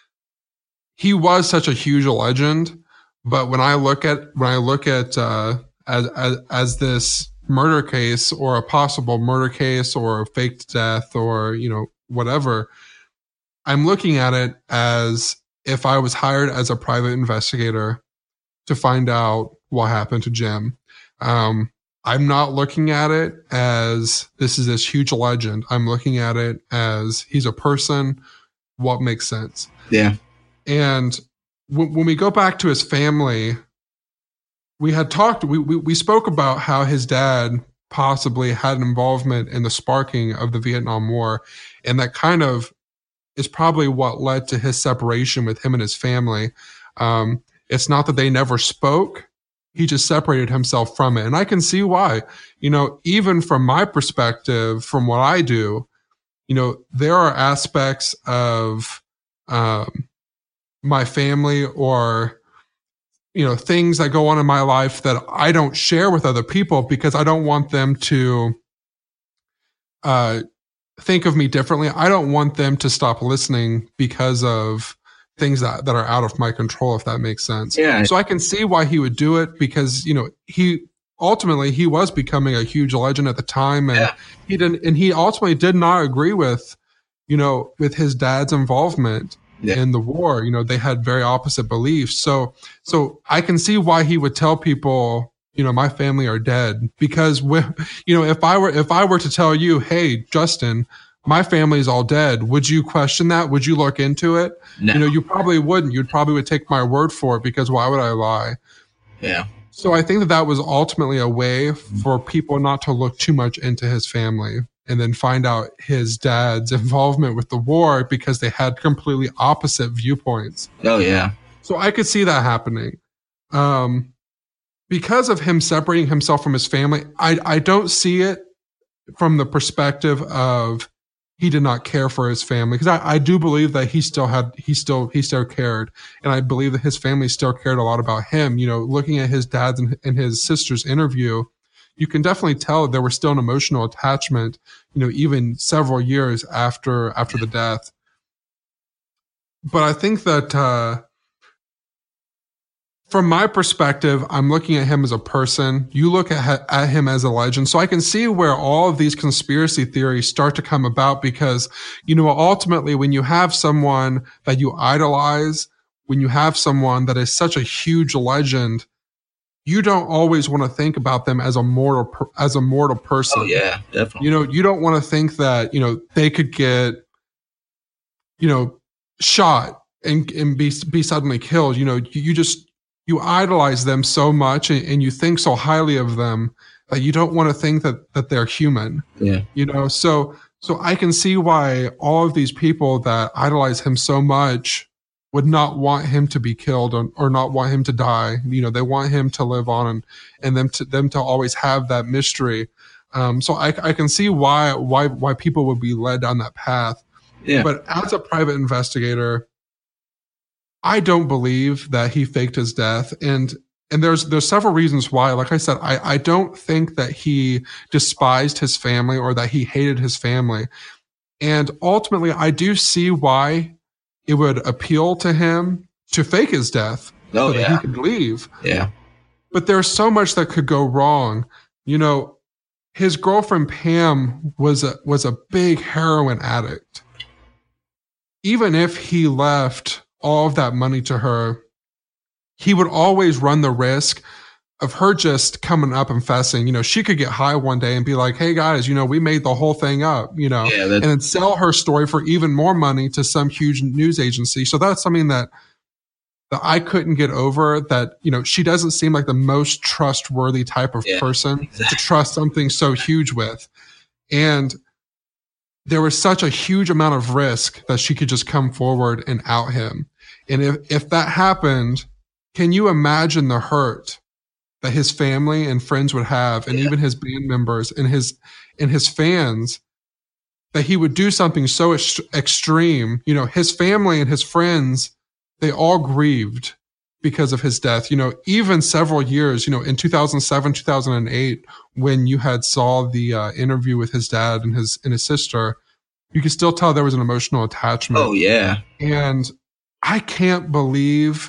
A: he was such a huge legend, but when I look at when I look at uh, as, as as this murder case or a possible murder case or a faked death or, you know, whatever, I'm looking at it as if I was hired as a private investigator to find out what happened to Jim. Um, I'm not looking at it as this is this huge legend. I'm looking at it as he's a person. What makes sense?
B: Yeah.
A: And w- when we go back to his family, we had talked, we, we, we spoke about how his dad possibly had an involvement in the sparking of the Vietnam War. And that kind of is probably what led to his separation with him and his family. Um, it's not that they never spoke. He just separated himself from it. And I can see why. You know, even from my perspective, from what I do, you know, there are aspects of um, my family or you know, things that go on in my life that I don't share with other people because I don't want them to uh, think of me differently. I don't want them to stop listening because of things that, that are out of my control, if that makes sense.
B: Yeah.
A: So I can see why he would do it because, you know, he, ultimately he was becoming a huge legend at the time, and
B: Yeah.
A: he didn't, and he ultimately did not agree with, you know, with his dad's involvement
B: Yeah.
A: in the war. You know, they had very opposite beliefs. So, so I can see why he would tell people, you know, my family are dead, because when, you know, if I were, if I were to tell you, hey, Justin, my family's all dead, would you question that? Would you look into it?
B: No.
A: You know, you probably wouldn't. You'd probably would take my word for it, because why would I lie?
B: Yeah.
A: So I think that that was ultimately a way for people not to look too much into his family and then find out his dad's involvement with the war, because they had completely opposite viewpoints.
B: Oh, yeah.
A: So I could see that happening. Um, because of him separating himself from his family, I, I don't see it from the perspective of he did not care for his family, because I, I do believe that he still had, he still, he still cared. And I believe that his family still cared a lot about him. You know, looking at his dad's and, and his sister's interview, you can definitely tell there was still an emotional attachment, you know, even several years after, after the death. But I think that, uh, from my perspective, I'm looking at him as a person. You look at, at him as a legend. So I can see where all of these conspiracy theories start to come about, because, you know, ultimately when you have someone that you idolize, when you have someone that is such a huge legend, you don't always want to think about them as a mortal, per, as a mortal person.
B: Oh, yeah, definitely.
A: You know, you don't want to think that, you know, they could get, you know, shot and, and be, be suddenly killed. You know, you, you just, you idolize them so much, and, and you think so highly of them that you don't want to think that, that they're human.
B: Yeah.
A: You know, so, so I can see why all of these people that idolize him so much would not want him to be killed, or, or not want him to die. You know, they want him to live on, and, and them to, them to always have that mystery. Um, so I, I can see why, why, why people would be led down that path.
B: Yeah.
A: But as a private investigator, I don't believe that he faked his death. And, and there's, there's several reasons why. Like I said, I, I don't think that he despised his family or that he hated his family. And ultimately, I do see why it would appeal to him to fake his death
B: Oh,
A: so that
B: yeah.
A: he could leave.
B: Yeah.
A: But there's so much that could go wrong. You know, his girlfriend Pam was a, was a big heroin addict. Even if he left all of that money to her, he would always run the risk of her just coming up and fessing. You know, she could get high one day and be like, hey guys, you know, we made the whole thing up, you know,
B: Yeah,
A: and then sell her story for even more money to some huge news agency. So that's something that, that I couldn't get over, that, you know, she doesn't seem like the most trustworthy type of
B: Yeah,
A: person
B: exactly.
A: to trust something so huge with. And there was such a huge amount of risk that she could just come forward and out him. And if, if that happened, can you imagine the hurt that his family and friends would have, and
B: Yeah.
A: even his band members and his, and his fans, that he would do something so ex- extreme? You know, his family and his friends, they all grieved because of his death. You know, even several years, you know, in two thousand seven, two thousand eight, when you had saw the uh, interview with his dad and his, and his sister, you could still tell there was an emotional attachment.
B: Oh, yeah.
A: And I can't believe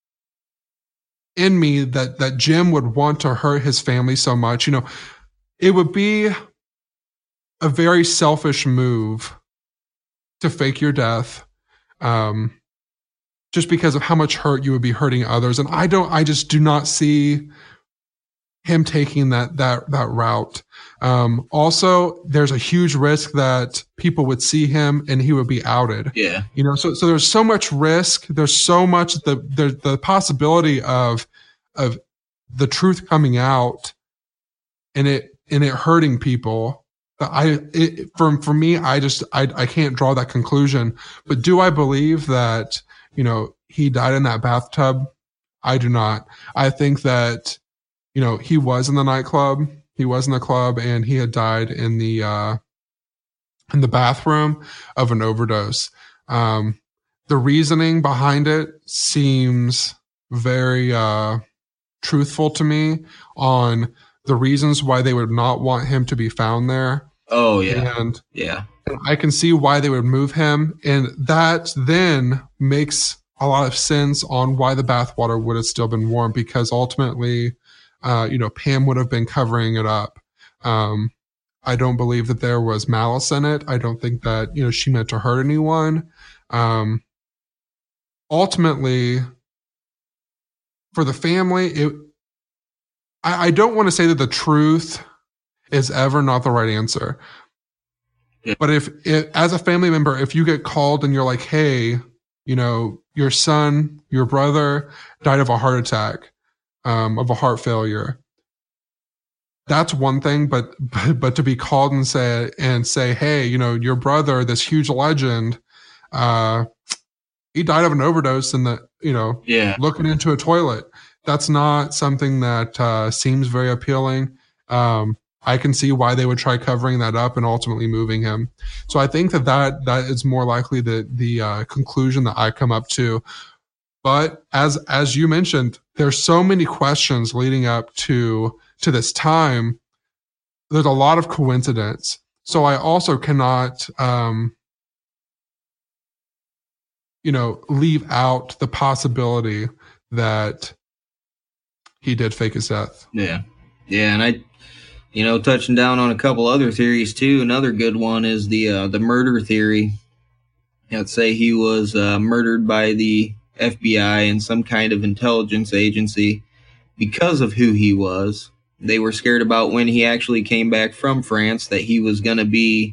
A: in me that, that Jim would want to hurt his family so much. You know, it would be a very selfish move to fake your death, um, just because of how much hurt you would be hurting others. And I don't, I just do not see him taking that, that, that route. Um, also, there's a huge risk that people would see him and he would be outed.
B: Yeah.
A: You know, so, so there's so much risk. There's so much, the, the, the possibility of, of the truth coming out and it, and it hurting people. I, it, for, for me, I just, I, I can't draw that conclusion. But do I believe that, you know, he died in that bathtub? I do not. I think that, you know, he was in the nightclub, he was in the club, and he had died in the, uh, in the bathroom of an overdose. Um, the reasoning behind it seems very, uh, truthful to me on the reasons why they would not want him to be found there.
B: Oh, yeah.
A: And
B: Yeah.
A: I can see why they would move him. And that then makes a lot of sense on why the bathwater would have still been warm, because ultimately, uh, you know, Pam would have been covering it up. Um, I don't believe that there was malice in it. I don't think that, you know, she meant to hurt anyone. Um, ultimately, for the family, it, I, I don't want to say that the truth is ever not the right answer.
B: Yeah.
A: But if, it, as a family member, if you get called and you're like, hey, you know, your son, your brother died of a heart attack, um, of a heart failure, that's one thing. But, but but to be called and say and say, hey, you know, your brother, this huge legend, uh, he died of an overdose in the, you know,
B: yeah,
A: looking into a toilet. That's not something that uh, seems very appealing. Um, I can see why they would try covering that up and ultimately moving him. So I think that that, that is more likely the the uh, conclusion that I come up to. But as as you mentioned, there's so many questions leading up to to this time. There's a lot of coincidence. So I also cannot, um, you know, leave out the possibility that he did fake his death.
B: Yeah. Yeah, and I, you know, touching down on a couple other theories too. Another good one is the uh, the murder theory. I'd say he was uh, murdered by the F B I and some kind of intelligence agency because of who he was. They were scared about when he actually came back from France that he was going to be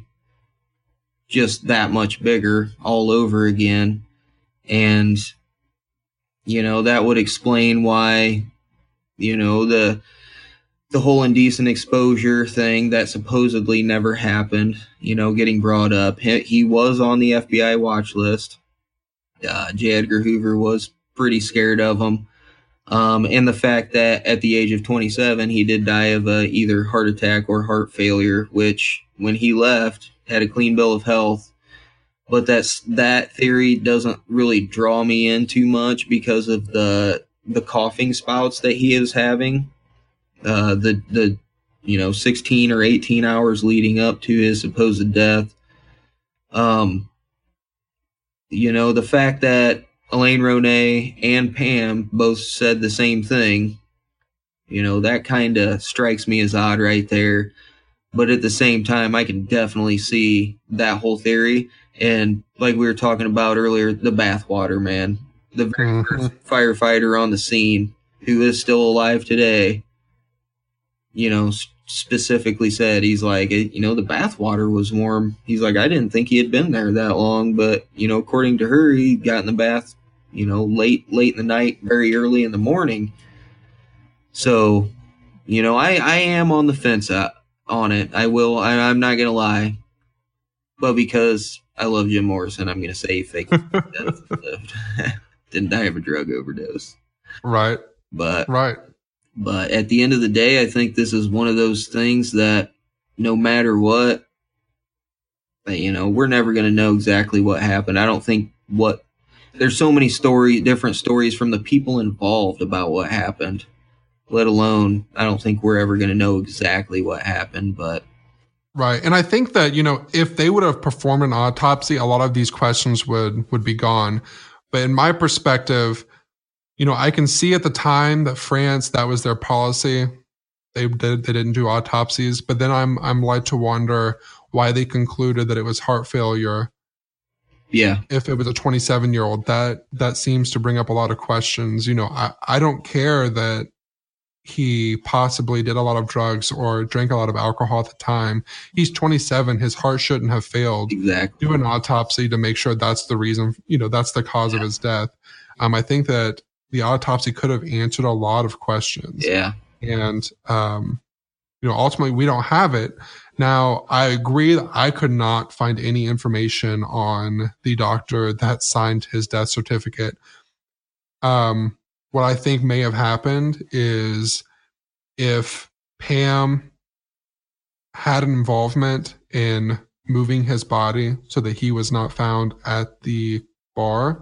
B: just that much bigger all over again. And, you know, that would explain why, you know, the the whole indecent exposure thing that supposedly never happened, you know, getting brought up. He, he was on the F B I watch list. Uh, J. Edgar Hoover was pretty scared of him. Um, and the fact that at the age of twenty-seven, he did die of a, either heart attack or heart failure, which when he left had a clean bill of health. But that's, that theory doesn't really draw me in too much because of the the coughing spouts that he is having. Uh, the the you know sixteen or eighteen hours leading up to his supposed death. Um, you know, the fact that Elaine Ronay and Pam both said the same thing, you know, that kind of strikes me as odd right there. But at the same time, I can definitely see that whole theory. And like we were talking about earlier, the bathwater man, the very
A: Mm-hmm.
B: first firefighter on the scene who is still alive today, you know, specifically said, he's like, you know, the bathwater was warm. He's like, I didn't think he had been there that long, but, you know, according to her, he got in the bath, you know, late, late in the night, very early in the morning. So, you know, I, I am on the fence on it. I will, I, I'm not going to lie, but because I love Jim Morrison, I'm going to say fake death lived. Didn't die of a drug overdose.
A: Right.
B: But,
A: right.
B: But at the end of the day, I think this is one of those things that no matter what, you know, we're never going to know exactly what happened. I don't think what, there's so many story, different stories from the people involved about what happened, let alone, I don't think we're ever going to know exactly what happened, but.
A: Right. And I think that, you know, if they would have performed an autopsy, a lot of these questions would, would be gone. But in my perspective, you know, I can see at the time that France, that was their policy. They did, they didn't do autopsies, but then I'm, I'm led to wonder why they concluded that it was heart failure.
B: Yeah.
A: If it was a twenty-seven year old, that, that seems to bring up a lot of questions. You know, I, I don't care that he possibly did a lot of drugs or drank a lot of alcohol at the time. He's twenty-seven. His heart shouldn't have failed.
B: Exactly.
A: Do an autopsy to make sure that's the reason, you know, that's the cause yeah. of his death. Um, I think that the autopsy could have answered a lot of questions.
B: Yeah.
A: And, um, you know, ultimately we don't have it. Now, I agree that I could not find any information on the doctor that signed his death certificate. Um, what I think may have happened is if Pam had an involvement in moving his body so that he was not found at the bar,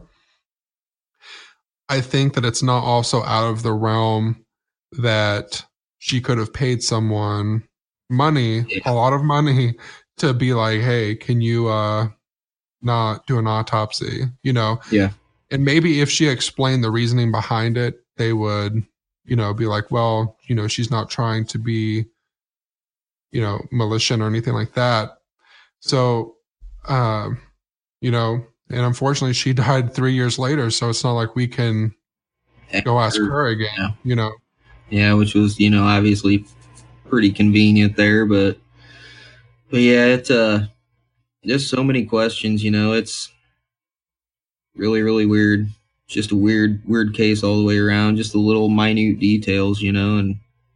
A: I think that it's not also out of the realm that she could have paid someone money, yeah. a lot of money, to be like, hey, can you uh, not do an autopsy? You know?
B: Yeah.
A: And maybe if she explained the reasoning behind it, they would you know, be like, well, you know, she's not trying to be, you know, malicious or anything like that. So, um, you know, and unfortunately she died three years later. So it's not like we can go ask her again,
B: yeah.
A: you know?
B: Yeah. Which was, you know, obviously pretty convenient there, but, but yeah, it's, uh, just so many questions, you know, it's really, really weird. Just a weird, weird case all the way around, just the little minute details, you know, and,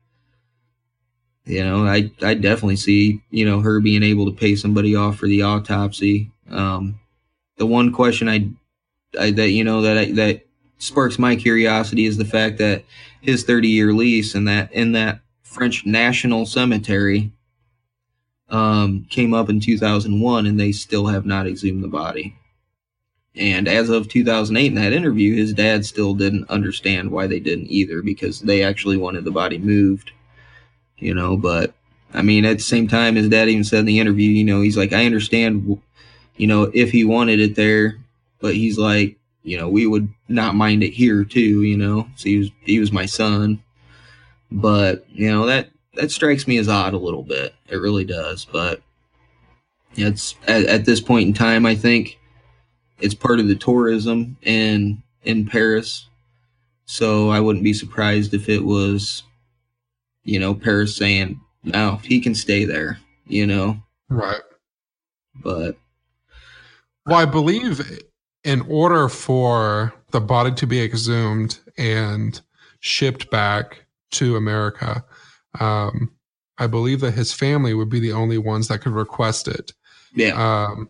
B: you know, I, I definitely see, you know, her being able to pay somebody off for the autopsy. Um, the one question I, I that, you know, that, I, that sparks my curiosity is the fact that his thirty year lease and that in that French National Cemetery, um, came up in two thousand one and they still have not exhumed the body. And as of two thousand eight in that interview, his dad still didn't understand why they didn't either, because they actually wanted the body moved, you know, but I mean, at the same time, his dad even said in the interview, you know, he's like, I understand, you know, if he wanted it there, but he's like, you know, we would not mind it here too, you know, so he was, he was my son, but you know, that, that strikes me as odd a little bit. It really does. But it's at, at this point in time, I think it's part of the tourism in, in Paris. So I wouldn't be surprised if it was, you know, Paris saying, no, he can stay there, you know?
A: Right.
B: But.
A: Well, I believe in order for the body to be exhumed and shipped back to America, um, I believe that his family would be the only ones that could request it.
B: Yeah.
A: Um,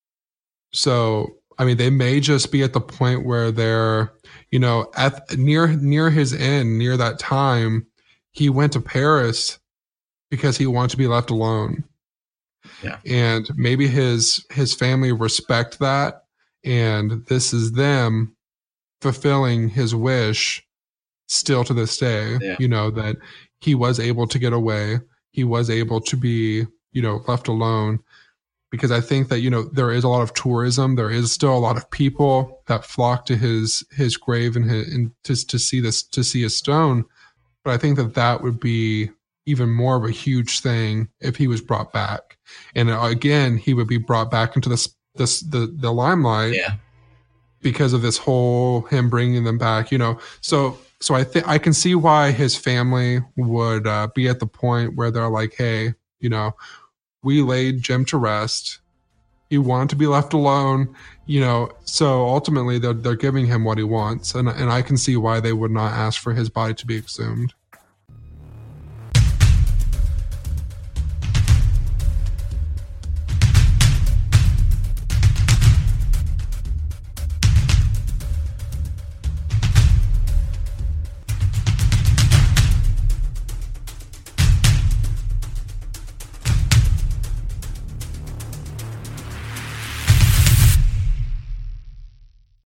A: so, I mean, they may just be at the point where they're, you know, at near, near his end, near that time, he went to Paris because he wanted to be left alone.
B: Yeah.
A: And maybe his, his family respect that. And this is them fulfilling his wish still to this day,
B: yeah.
A: you know, that he was able to get away. He was able to be, you know, left alone, because I think that, you know, there is a lot of tourism. There is still a lot of people that flock to his, his grave and, his, and to, to see this, to see his stone. But I think that that would be even more of a huge thing if he was brought back. And again, he would be brought back into this, this, the, the limelight
B: yeah.
A: because of this whole, him bringing them back, you know? So, So I think I can see why his family would uh, be at the point where they're like, hey, you know, we laid Jim to rest. He wanted to be left alone, you know, so ultimately they're, they're giving him what he wants. And, and I can see why they would not ask for his body to be exhumed.